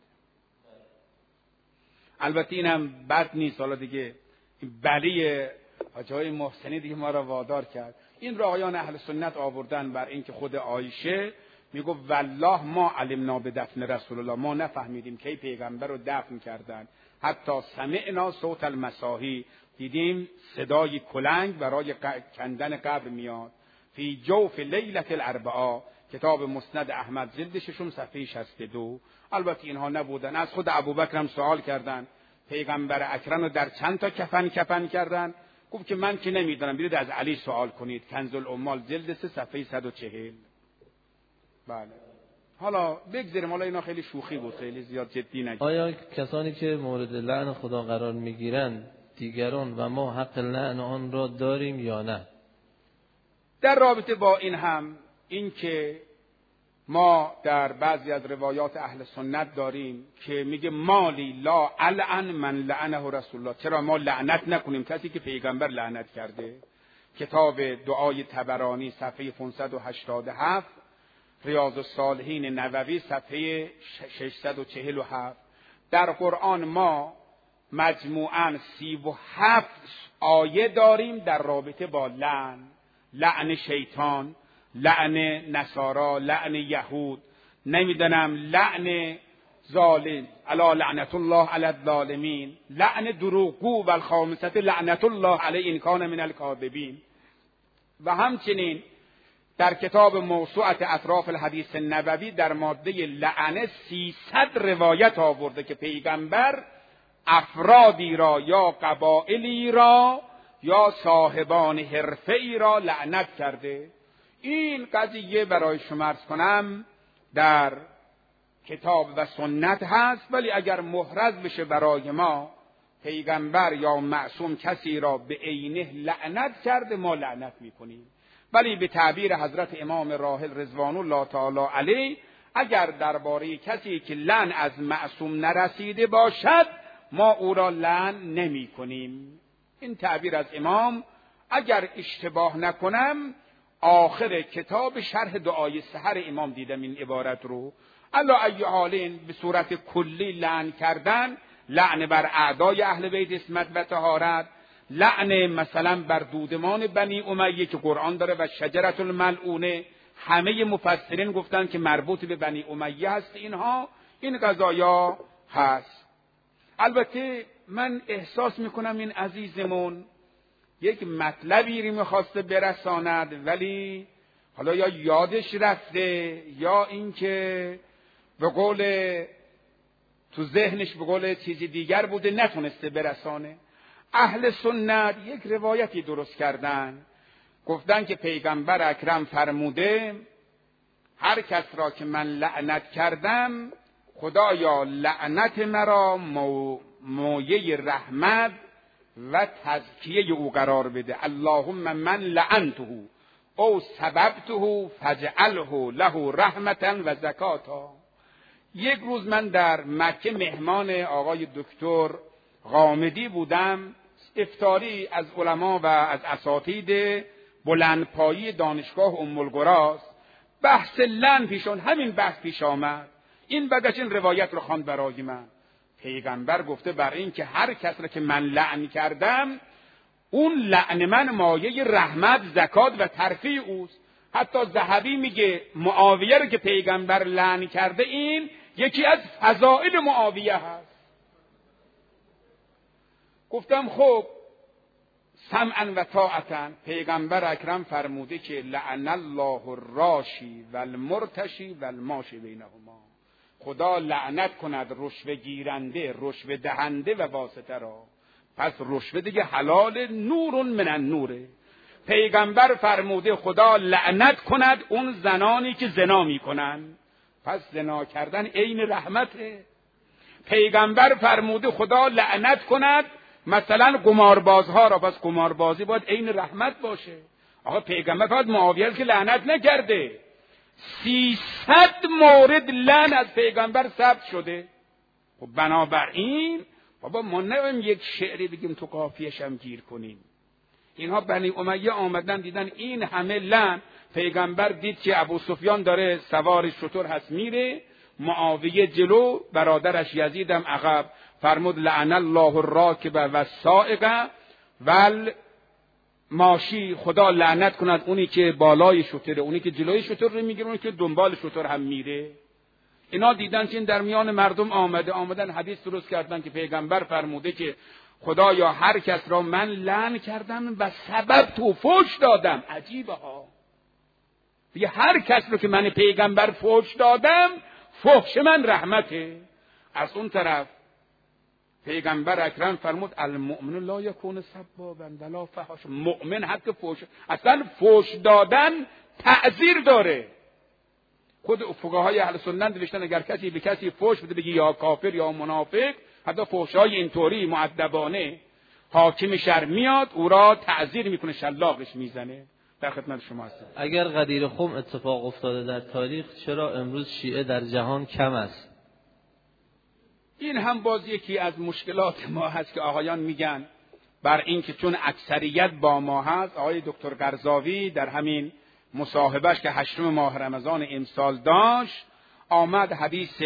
البته اینم بد نیست. حالا دیگه بلی حاجی محسنی دیگه ما را وادار کرد. این را آیان اهل سنت آوردن بر اینکه خود عایشه میگو والله ما علمنا به دفن رسول الله، ما نفهمیدیم کی پیغمبر رو دفن کردن. حتی سمعنا صوت المساحی، دیدیم صدای کلنگ برای کندن قبر میاد. فی جوف لیلة الاربعاء، کتاب مسند احمد جلد ششم صفحه شصت و دو. البته اینها نبودن. از خود ابوبکر هم سوال کردن پیغمبر اکرم رو در چند تا کفن کفن کردن؟ گفت که من که نمیدونم، برید از علی سوال کنید. کنز الاموال جلد سه صفحه صد و چهل. بله. حالا بگذاریم، حالا اینا خیلی شوخی بود، خیلی زیاد جدی نگیریم. آیا کسانی که مورد لعن خدا قرار میگیرند دیگران و ما حق لعن آن را داریم یا نه؟ در رابطه با این هم این که ما در بعضی از روایات اهل سنت داریم که میگه مالی لا العن من لعنه رسول الله، چرا ما لعنت نکنیم کسی که پیغمبر لعنت کرده؟ کتاب دعای طبرانی صفحه پانصد و هشتاد و هفت، ریاض الصالحین نووی صفحه ششصد و چهل و هفت. در قرآن ما مجموعاً سی و هفت آیه داریم در رابطه با لعن، لعن شیطان، لعن نصارا، لعن یهود، نمیدونم لعن ظالم، الا لعنت الله علی الظالمین، لعن دروغگو و الخامسه لعنت الله علی ان کان من الکاذبین. و همچنین در کتاب موسوعه اطراف الحدیث النبوی در ماده لعنه سیصد روایت آورده که پیغمبر افرادی را یا قبایلی را یا صاحبان حرفه‌ای را لعنت کرده. این قضیه برای شما عرض کنم در کتاب و سنت هست، ولی اگر محرز بشه برای ما پیغمبر یا معصوم کسی را به عینه لعنت کرده، ما لعنت میکنیم. ولی به تعبیر حضرت امام راحل رضوان الله تعالی علیه، اگر درباره کسی که لعن از معصوم نرسیده باشد ما او را لعن نمی کنیم. این تعبیر از امام، اگر اشتباه نکنم آخر کتاب شرح دعای سحر امام دیدم این عبارت رو. الا ای حالین به صورت کلی لعن کردن، لعن بر اعدای اهل بیت اسمت و طهارت، لعن مثلا بر دودمان بنی امیه که قرآن داره و شجرة الملعونه، همه مفسرین گفتن که مربوط به بنی امیه هست. اینها این قضایا هست. البته من احساس میکنم این عزیزمون یک مطلبی رو میخواسته برساند، ولی حالا یا یادش رفته یا اینکه به قول تو ذهنش به قول چیزی دیگر بوده نتونسته برسانه. اهل سنت یک روایتی درست کردن، گفتن که پیغمبر اکرم فرموده هر کس را که من لعنت کردم خدایا لعنت مرا مو... مویه رحمت و تزکیه او قرار بده. اللهم من لعنته او سببته فجعله له رحمتا و زکاتا. یک روز من در مکه مهمان آقای دکتر غامدی بودم، افطاری از علما و از اساتید بلندپایی دانشگاه ام القری، بحث لعن پیشون همین بحث پیش آمد. این بعدش این روایت رو خواند برای من. پیغمبر گفته بر این که هر کس را که من لعن کردم اون لعن من مایه رحمت، زکات و ترفیع اوست. حتی ذهبی میگه معاویه رو که پیغمبر لعن کرده این یکی از فضائل معاویه هست. گفتم خب سمعا و طاعتا، پیغمبر اکرم فرموده که لعن الله الراشی و المرتشی و الماشی بینهما، خدا لعنت کند رشوه گیرنده، رشوه دهنده و واسطه را. پس رشوه دیگه حلال، نور من النوره. پیغمبر فرموده خدا لعنت کند اون زنانی که زنا میکنن، پس زنا کردن عین رحمته. پیغمبر فرموده خدا لعنت کند مثلا قماربازها را، پس قماربازی باید عین رحمت باشه. آقا پیغمبر فقط معاویه که لعنت نکرده، سیصد مورد لعن از پیغمبر ثبت شده. خب بنابراین بابا ما نمیم یک شعری بگیم تو قافیه‌ش هم گیر کنیم. اینها بنی امیه آمدن دیدن این همه لعن. پیغمبر دید که ابو سفیان داره سوار شتر هست میره، معاویه جلو، برادرش یزیدم عقب. فرمود لعن الله الراکب و السائق و ماشی، خدا لعنت کند اونی که بالای شتره، اونی که جلوی شتر رو میگیره، اونی که دنبال شتر هم میره. اینا دیدن که این در میان مردم آمده، آمدن حدیث درست کردن که پیغمبر فرموده که خدایا هر کس را من لعن کردم و سبب تو فوش دادم. عجیبه ها، دیگه هر کس رو که من پیغمبر فوش دادم فحش من رحمته. از اون طرف پیغمبر اکرم فرمود المؤمن لا یکون سبابا ولا فحاشا، مؤمن حق فحش، اصلا فحش دادن تعذیر داره. خود فقهای اهل سنت نوشتن اگر کسی به کسی فحش بده بگی یا کافر یا منافق، حتی فحش‌های اینطوری مؤدبانه حاکم شهر میاد او را تعزیر میکنه، شلاقش میزنه. در خدمت شما هستم. اگر غدیر خم اتفاق افتاده در تاریخ، چرا امروز شیعه در جهان کم است؟ این هم باز یکی از مشکلات ما هست که آقایان میگن بر این که چون اکثریت با ما هست. آقای دکتر قرضاوی در همین مصاحبهش که هشتم ماه رمضان امسال داشت آمد حدیث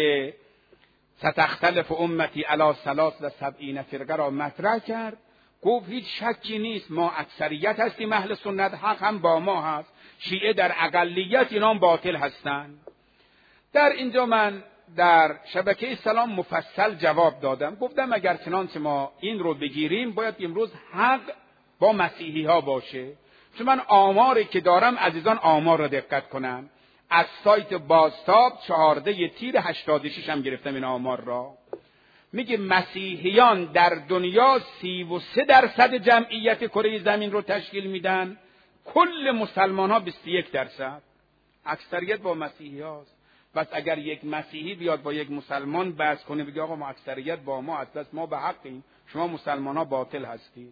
ستختلف امتی علی ثلاث و سبعین فرقه را مطرح کرد. گفت هیچ شکی نیست ما اکثریت هستیم، اهل سنت حق هم با ما هست، شیعه در اقلیت، اینا هم باطل هستند. در اینجا من در شبکه سلام مفصل جواب دادم، گفتم اگر چنانچه ما این رو بگیریم باید امروز حق با مسیحی ها باشه. چون من آماری که دارم عزیزان آمار را دقت کنم، از سایت بازتاب چهارده تیر هشتاد و شش هم گرفتم این آمار را. میگه مسیحیان در دنیا سی و سه درصد جمعیت کره زمین رو تشکیل میدن، کل مسلمان ها بیست و یک درصد. اکثریت با مسیحی هاست. پس اگر یک مسیحی بیاد با یک مسلمان بحث کنه بگه آقا ما اکثریت با ما هست، پس ما به حقیم، شما مسلمان ها باطل هستید.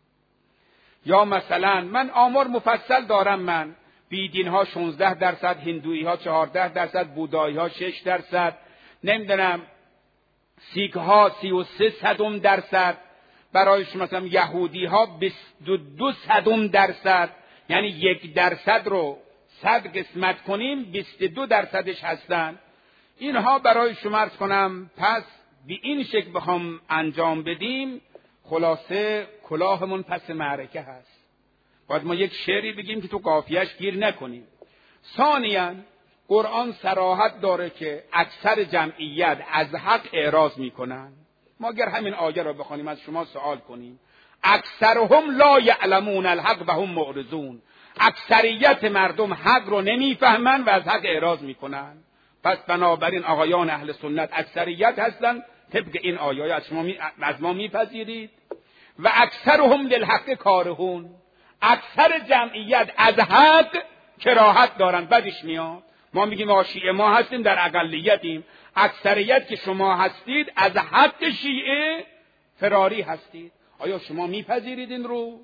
یا مثلا من آمار مفصل دارم، من بیدین ها شانزده درصد، هندویی ها چهارده درصد، بودایی ها شش درصد، نمیدونم سیک ها سی و سه صدم درصد، برای شما مثلا یهودی ها بیست و دو صدم درصد، یعنی یک درصد رو صد قسمت کنیم بیست و دو درصدش هستن. اینها برای شما عرض کنم پس به این شکل بخوام انجام بدیم خلاصه کلاهمون پس معرکه هست. باید ما یک شعری بگیم که تو قافیه‌اش گیر نکنیم. ثانیاً قرآن صراحت داره که اکثر جمعیت از حق اعراض میکنن. ما اگر همین آیه را بخوانیم از شما سوال کنیم، اکثرهم لا یعلمون الحق و هم معرضون، اکثریت مردم حق رو نمیفهمن و از حق اعراض میکنن. پس بنابراین آقایان اهل سنت اکثریت هستن، طبق این آیه از شما می... از ما میپذیرید. و اکثرهم للحق کارهون، اکثر جمعیت از حق کراهت دارن، بدش میاد. ما میگیم آقا شیعه ما هستیم در اقلیتیم، اکثریت که شما هستید از حق شیعه فراری هستید. آیا شما میپذیرید این رو؟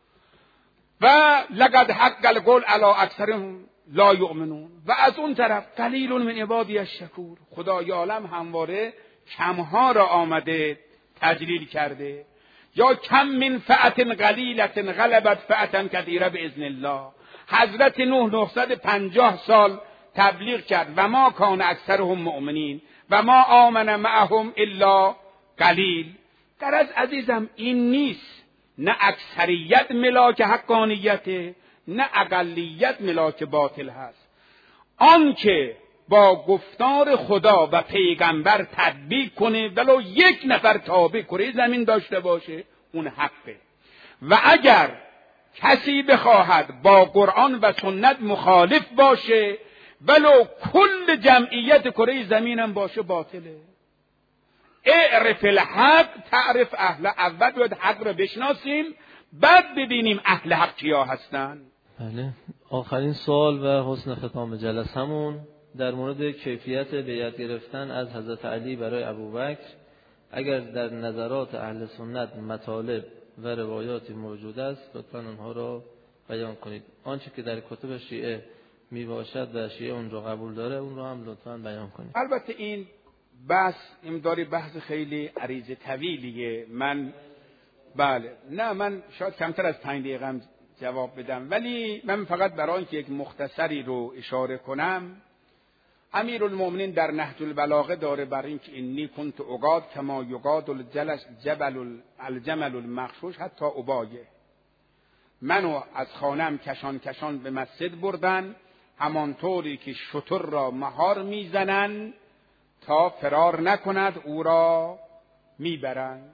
و لقد حق القول علی اکثرهم لا یؤمنون. و از اون طرف قلیل من عبادی الشکور، خدای عالم همواره کمها را آمده تجلیل کرده. یا کم من فئة قلیلة غلبت فئة کثیرة باذن الله. حضرت نوح نهصد و پنجاه سال تبلیغ کرد و ما کان اکثرهم مؤمنین و ما آمن معهم الا قلیل. در از عزیزم این نیست، نه اکثریت ملاک حقانیت، نه اقلیت ملاک باطل هست. آن که با گفتار خدا و پیغمبر تطبیق کنه ولو یک نفر تابع کره زمین داشته باشه اون حقه. و اگر کسی بخواهد با قرآن و سنت مخالف باشه ولو کل جمعیت کره زمینم باشه باطله. اعرف الحق تعرف اهل. اول باید حق رو بشناسیم بعد ببینیم اهل حق کیا هستن. بله. آخرین سوال و حسن ختام جلسمون در مورد کیفیت بیعت گرفتن از حضرت علی برای ابوبکر. اگر در نظرات اهل سنت مطالب و روایاتی موجود است لطفاً اونها رو بیان کنید. آنچه که در کتب شیعه می باشد و شیعه اون رو قبول داره اون رو هم لطفاً بیان کنید. البته این بحث این داری بحث خیلی عریض طویلیه. من بله نه من شاید کمتر از پنج دقیقه هم جواب بدم، ولی من فقط برای اینکه یک مختصری رو اشاره کنم، امیرالمومنین در نهج البلاغه داره بر اینکه انی کنت اقاد کما یقاد الجلش جبل الجمل المخشوش حتی ابایه. منو از خانم کشان کشان به مسجد بردن همانطوری که شتر را مهار میزنن تا فرار نکند او را میبرند.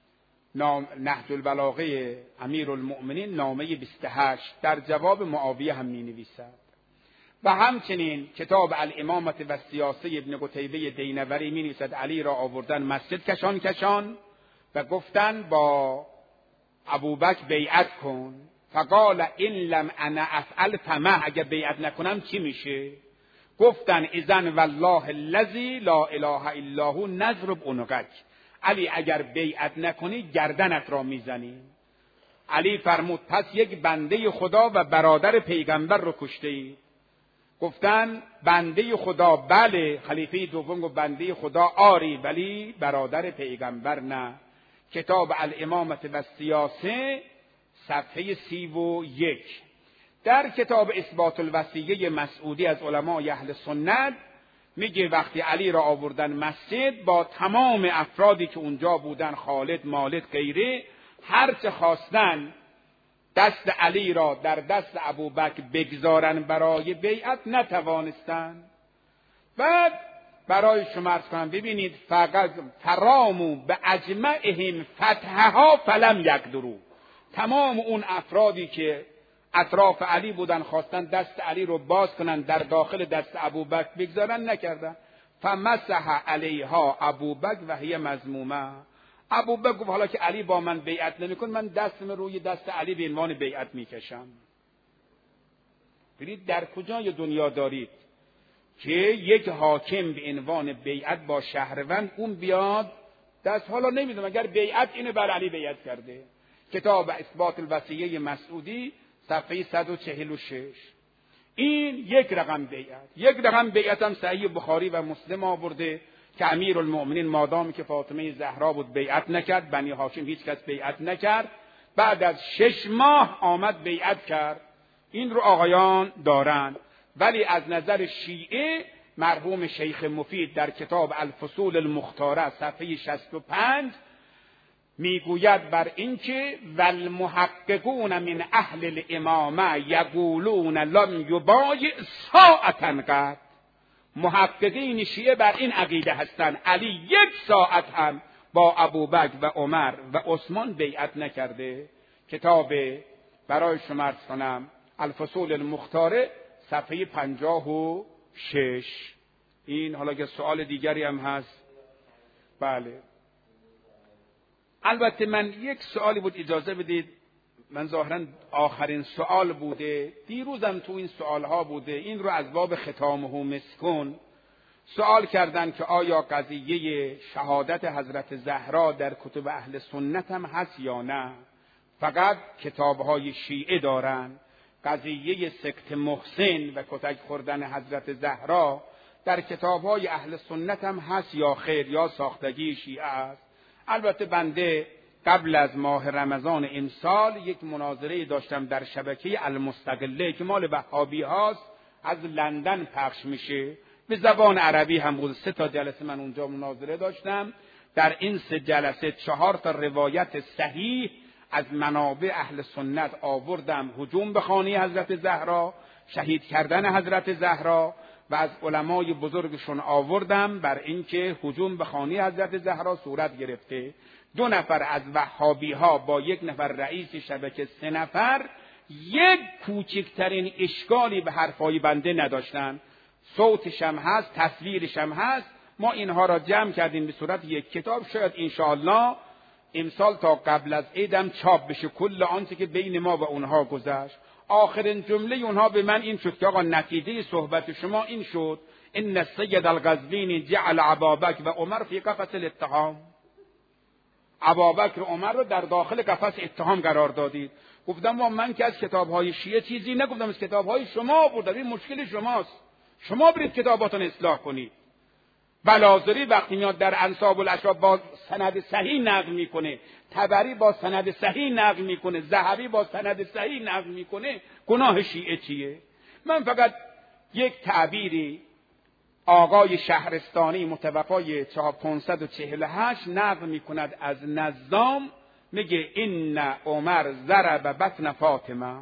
نهج البلاغه امیرالمومنین نامه بیست و هشت در جواب معاویه هم می نویسد. و همچنین کتاب الامامت و سیاسه ابن قتیبه دینوری می نویسد علی را آوردن مسجد کشان کشان و گفتن با ابوبکر بیعت کن، فقال ان لم انا افعل فما، اگه بیعت نکنم چی میشه؟ گفتن اذن والله الذی لا اله الا هو نضرب عنقک، علی اگر بیعت نکنی گردنت را میزنی. علی فرمود پس یک بنده خدا و برادر پیغمبر رو کشته ای. گفتن بنده خدا بله. خلیفه دوم گفت بنده خدا آری ولی برادر پیغمبر نه. کتاب الامامت و سیاسه صفحه سی و یک. در کتاب اثبات الوصیه مسعودی از علمای اهل سنت میگه وقتی علی را آوردن مسجد با تمام افرادی که اونجا بودن، خالد، مالد، غیره، هر چه خواستن دست علی را در دست ابوبکر بگذارن برای بیعت نتوانستند. بعد برای شما عرض کنم ببینید فقط فرامو به اجمعهم فتحها فلم یقدروا، تمام اون افرادی که اطراف علی بودن خواستن دست علی رو باز کنن در داخل دست ابوبکر بگذارن، نکردن. فمسح علیها ابوبکر و هی مذمومه. ابوبکر گفت حالا که علی با من بیعت نمیکن، من دستم روی دست علی به عنوان بیعت میکشم. ببینید در کجای دنیا دارید که یک حاکم به عنوان بیعت با شهروند اون بیاد دست، حالا نمیدونم اگر بیعت اینو بر علی بیعت کرده. کتاب اثبات الوصیه مسعودی صفحه صد و چهل و شش. این یک رقم بیعت. یک رقم بیعت هم صحیح بخاری و مسلم آورده که امیرالمؤمنین مادامی که فاطمه زهرا بود بیعت نکرد، بنی هاشم هیچ کس بیعت نکرد، بعد از شش ماه آمد بیعت کرد. این رو آقایان دارن. ولی از نظر شیعه مرحوم شیخ مفید در کتاب الفصول المختاره صفحه شصت و پنج میگوید بر اینکه والمحققون من اهل الامامه یقولون لم یبایع ساعتا قط. محققین شیعه بر این عقیده هستند علی یک ساعت هم با ابوبکر و عمر و عثمان بیعت نکرده. کتاب برای شما عرض کنم الفصول المختاره صفحه پنجاه و شش. این حالا که سوال دیگری هم هست. بله البته من یک سوالی بود اجازه بدید، من ظاهرا آخرین سوال بوده، دیروزم تو این سوالها بوده، این رو از باب ختامه مسکون سوال کردن که آیا قضیه شهادت حضرت زهرا در کتب اهل سنت هم هست یا نه. فقط کتابهای شیعه دارن. قضیه سکت محسن و کتک خوردن حضرت زهرا در کتابهای اهل سنت هم هست یا خیر، یا ساختگی شیعه است. البته بنده قبل از ماه رمضان امسال یک مناظره داشتم در شبکه المستقله که مال وهابی هاست، از لندن پخش میشه، به زبان عربی هم بود. سه تا جلسه من اونجا مناظره داشتم. در این سه جلسه چهار تا روایت صحیح از منابع اهل سنت آوردم. هجوم به خانه حضرت زهرا، شهید کردن حضرت زهرا، و از علمای بزرگشون آوردم بر اینکه هجوم به خانه حضرت زهرا صورت گرفته. دو نفر از وهابی ها با یک نفر رئیس شبکه، سه نفر، یک کوچکترین اشکالی به حرفای بنده نداشتن. صوتش هم هست، تصویرش هم هست. ما اینها را جمع کردیم به صورت یک کتاب. شاید انشاءالله امسال تا قبل از عیدم چاپ بشه کل آنچه که بین ما و اونها گذشت. آخرین جمله اونها به من این شد که آقا نتیجه صحبت شما این شد ان السید القزوینی جعل ابابکر و عمر فی قفص الاتهام. ابابکر و عمر رو در داخل قفس اتهام قرار دادید. گفتم و من که از کتاب‌های شیعه چیزی نگفتم، از کتاب‌های شما بردم. این مشکل شماست، شما برید کتاباتون اصلاح کنید. بلازری وقتی میاد در انساب الاشراف با سند صحیح نقل میکنه، طبری با سند صحیح نقل میکنه، ذهبی با سند صحیح نقل میکنه، گناه شیعه چیه؟ من فقط یک تعبیری آقای شهرستانی متوفای پانصد و چهل و هشت نقل میکند از نظام، میگه این عمر ضرب بطن فاطمه،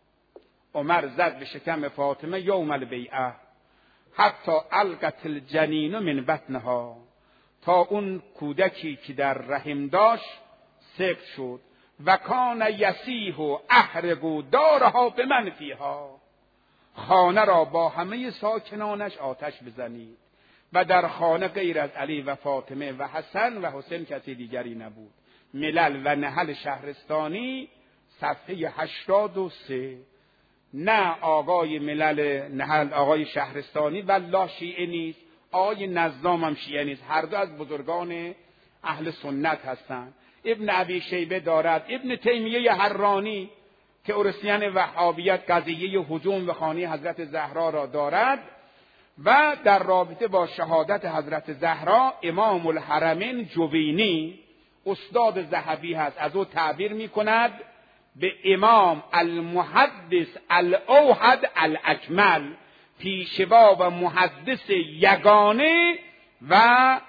عمر زد به شکم فاطمه یوم البیعه حتی القت الجنین من بطنها، تا اون کودکی که در رحم داشت سقط شد. و کان یسیح و احرقوا دارها بمن فیها، خانه را با همه ساکنانش آتش بزنید. و در خانه غیر از علی و فاطمه و حسن و حسین کسی دیگری نبود. ملل و نحل شهرستانی صفحه هشتاد و سه. نه آقای ملل نهل آقای شهرستانی والله شیعه نیست، آقای نظام هم شیعه نیست، هر دو از بزرگان اهل سنت هستند. ابن ابی شیبه دارد، ابن تیمیه حرانی که ارسطیان وهابیت قضیه هجوم به خانه حضرت زهرا را دارد و در رابطه با شهادت حضرت زهرا امام الحرمین جوینی استاد ذهبی هست، از او تعبیر می کند به امام المحدث الاوحد الاکمل، پیشوا و محدث یگانه و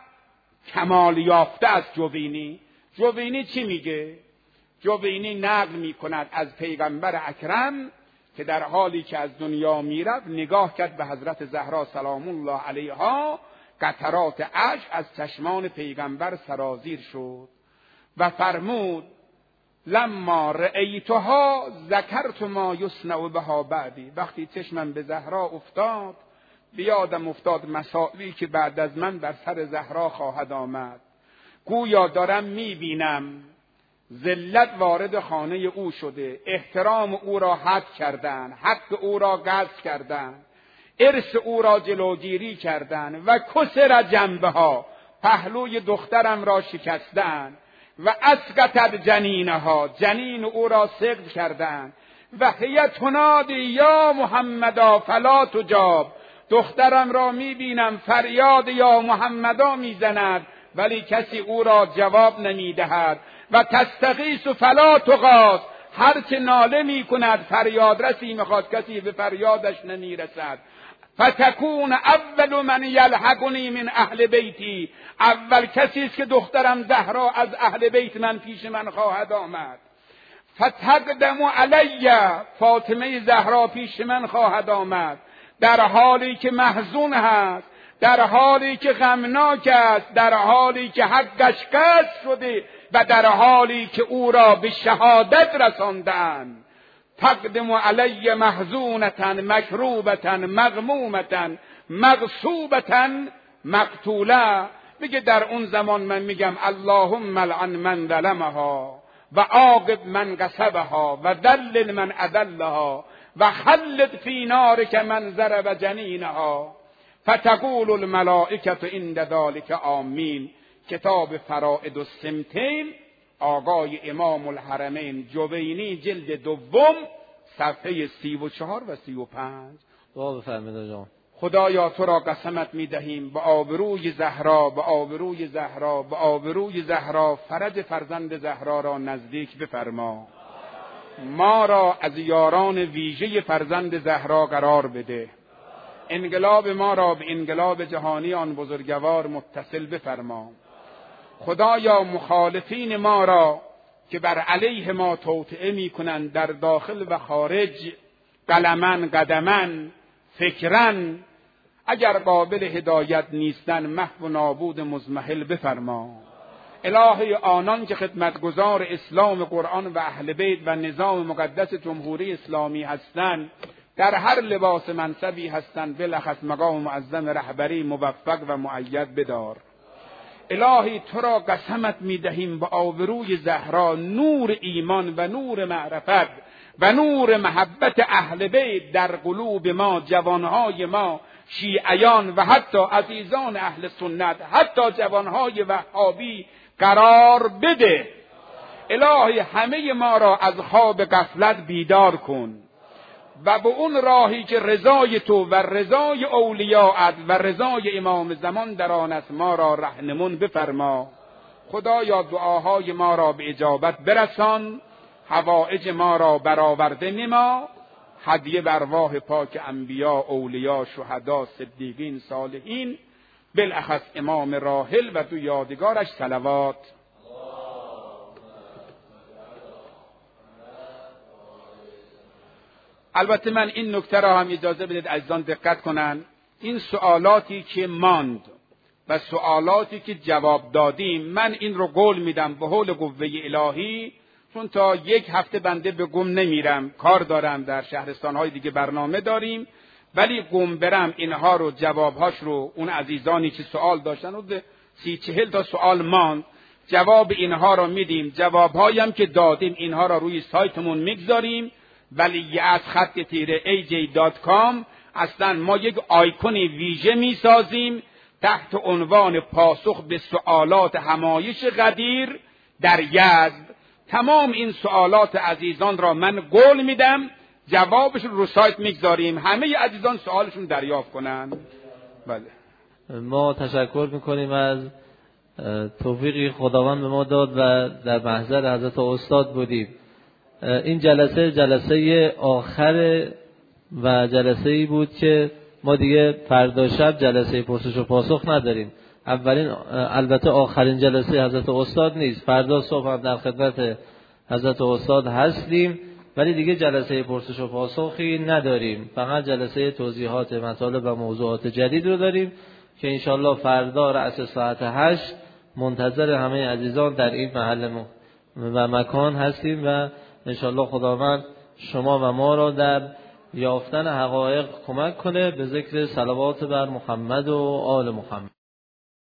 کمال یافته از جوینی. جوینی چی میگه؟ جوینی نقل می کند از پیغمبر اکرم که در حالی که از دنیا میرفت نگاه کرد به حضرت زهرا سلام الله علیها، قطرات اشک از چشمان پیغمبر سرازیر شد و فرمود لما رأیتها ذکرت ما یصنع بها بعدی. وقتی چشمم به زهرا افتاد بیادم افتاد مسائلی که بعد از من بر سر زهرا خواهد آمد. گویا دارم میبینم ذلت وارد خانه او شده، احترام او را حد کردن، حق او را غصب کردن، ارث او را جلوگیری کردن و کسر جنبها، پهلوی دخترم را شکستن و اسقطت جنینها، جنین او را سقط کردن و هی تنادی یا محمدا فلا تجاب، دخترم را میبینم فریاد یا محمدا میزند ولی کسی او را جواب نمیدهد و تستغیث فلا تغاث، هرچه ناله میکند فریاد رسی میخواد کسی به فریادش نمیرسد. فتکون اول من یلحقنی من اهل بیتی، اول کسی است که دخترم زهرا از اهل بیت من پیش من خواهد آمد. فتقدم علی، فاطمه زهرا پیش من خواهد آمد در حالی که محزون هست، در حالی که غمناک است، در حالی که حقش قصد شده و در حالی که او را به شهادت رساندند. تقدم علی محزونتا مکروبتا مغمومتا مغصوبتا مقتوله. میگه در اون زمان من میگم اللهم لعن من ظلمها و عاقب من غصبها و دلل من اضلها و خلد فی نارک من ضرب جنینها. فتقول الملائکه عند ذلک آمین. کتاب فرائد السمتین آقای امام الحرمین جوینی جلد دوم صفحه سی و چهار و سی و پنج. دعا بفرمایید جان. خدایا تو را قسمت میدهیم به آبروی زهرا، به آبروی زهرا، به آبروی زهرا فرج فرزند زهرا را نزدیک بفرما، ما را از یاران ویژه فرزند زهرا قرار بده، انقلاب ما را به انقلاب جهانی آن بزرگوار متصل بفرما. خدایا مخالفین ما را که بر علیه ما توطئه می کنند در داخل و خارج، قلمن قدمن فکرن، اگر قابل هدایت نیستن محو و نابود مضمحل بفرما. الهی آنان که خدمتگزار اسلام قرآن و اهل بیت و نظام مقدس جمهوری اسلامی هستند، در هر لباس منصبی هستند، بلخص مقام معظم رهبری موفق و مؤید بدار. الهی تو را قسمت میدهیم با آبروی زهرا نور ایمان و نور معرفت و نور محبت اهل بیت در قلوب ما، جوانهای ما، شیعیان و حتی عزیزان اهل سنت، حتی جوانهای وهابی قرار بده. الهی همه ما را از خواب غفلت بیدار کن و به اون راهی که رضای تو و رضای اولیاءت و رضای امام زمان در آن است ما را رهنمون بفرما. خدایا دعاهای ما را به اجابت برسان، حوائج ما را برآورده نما، هدیه بر ارواح پاک انبیا، اولیا، شهدا، صدیقین، صالحین، بالاخص امام راحل و تو یادگارش صلوات. البته من این نکته را هم اجازه بدید عزیزان دقت کنن، این سوالاتی که ماند و سوالاتی که جواب دادیم، من این رو قول میدم به حول قوه الهی، چون تا یک هفته بنده به گم نمیرم، کار دارم در شهرستانهای دیگه برنامه داریم، ولی گم برم اینها رو جوابهاش رو اون عزیزانی که سوال داشتن رو سی چهل تا سوال ماند، جواب اینها رو میدیم. جوابهایی هم که دادیم اینها را روی سایتمون میگذاریم، ولی از خط تیره ای جی دات کام اصلا ما یک آیکون ویژه میسازیم تحت عنوان پاسخ به سوالات همایش قدیر در یزد. تمام این سوالات عزیزان را من قول میدم جوابش رو سایت میگذاریم، همه عزیزان سوالشون دریافت کنن. بله. ما تشکر میکنیم از توفیقی خداوند به ما داد و در محضر حضرت استاد بودیم. این جلسه جلسه آخر و جلسه ای بود که ما دیگه فردا شب جلسه پرسش و پاسخ نداریم. اولین البته آخرین جلسه حضرت استاد نیست، فردا صبح هم در خدمت حضرت استاد هستیم، ولی دیگه جلسه پرسش و پاسخی نداریم، فقط جلسه توضیحات مطالب و موضوعات جدید رو داریم که انشالله فردا رأس ساعت هشت منتظر همه عزیزان در این محل و مکان هستیم و انشالله خداوند شما و ما را در یافتن حقایق کمک کنه به ذکر صلوات بر محمد و آل محمد.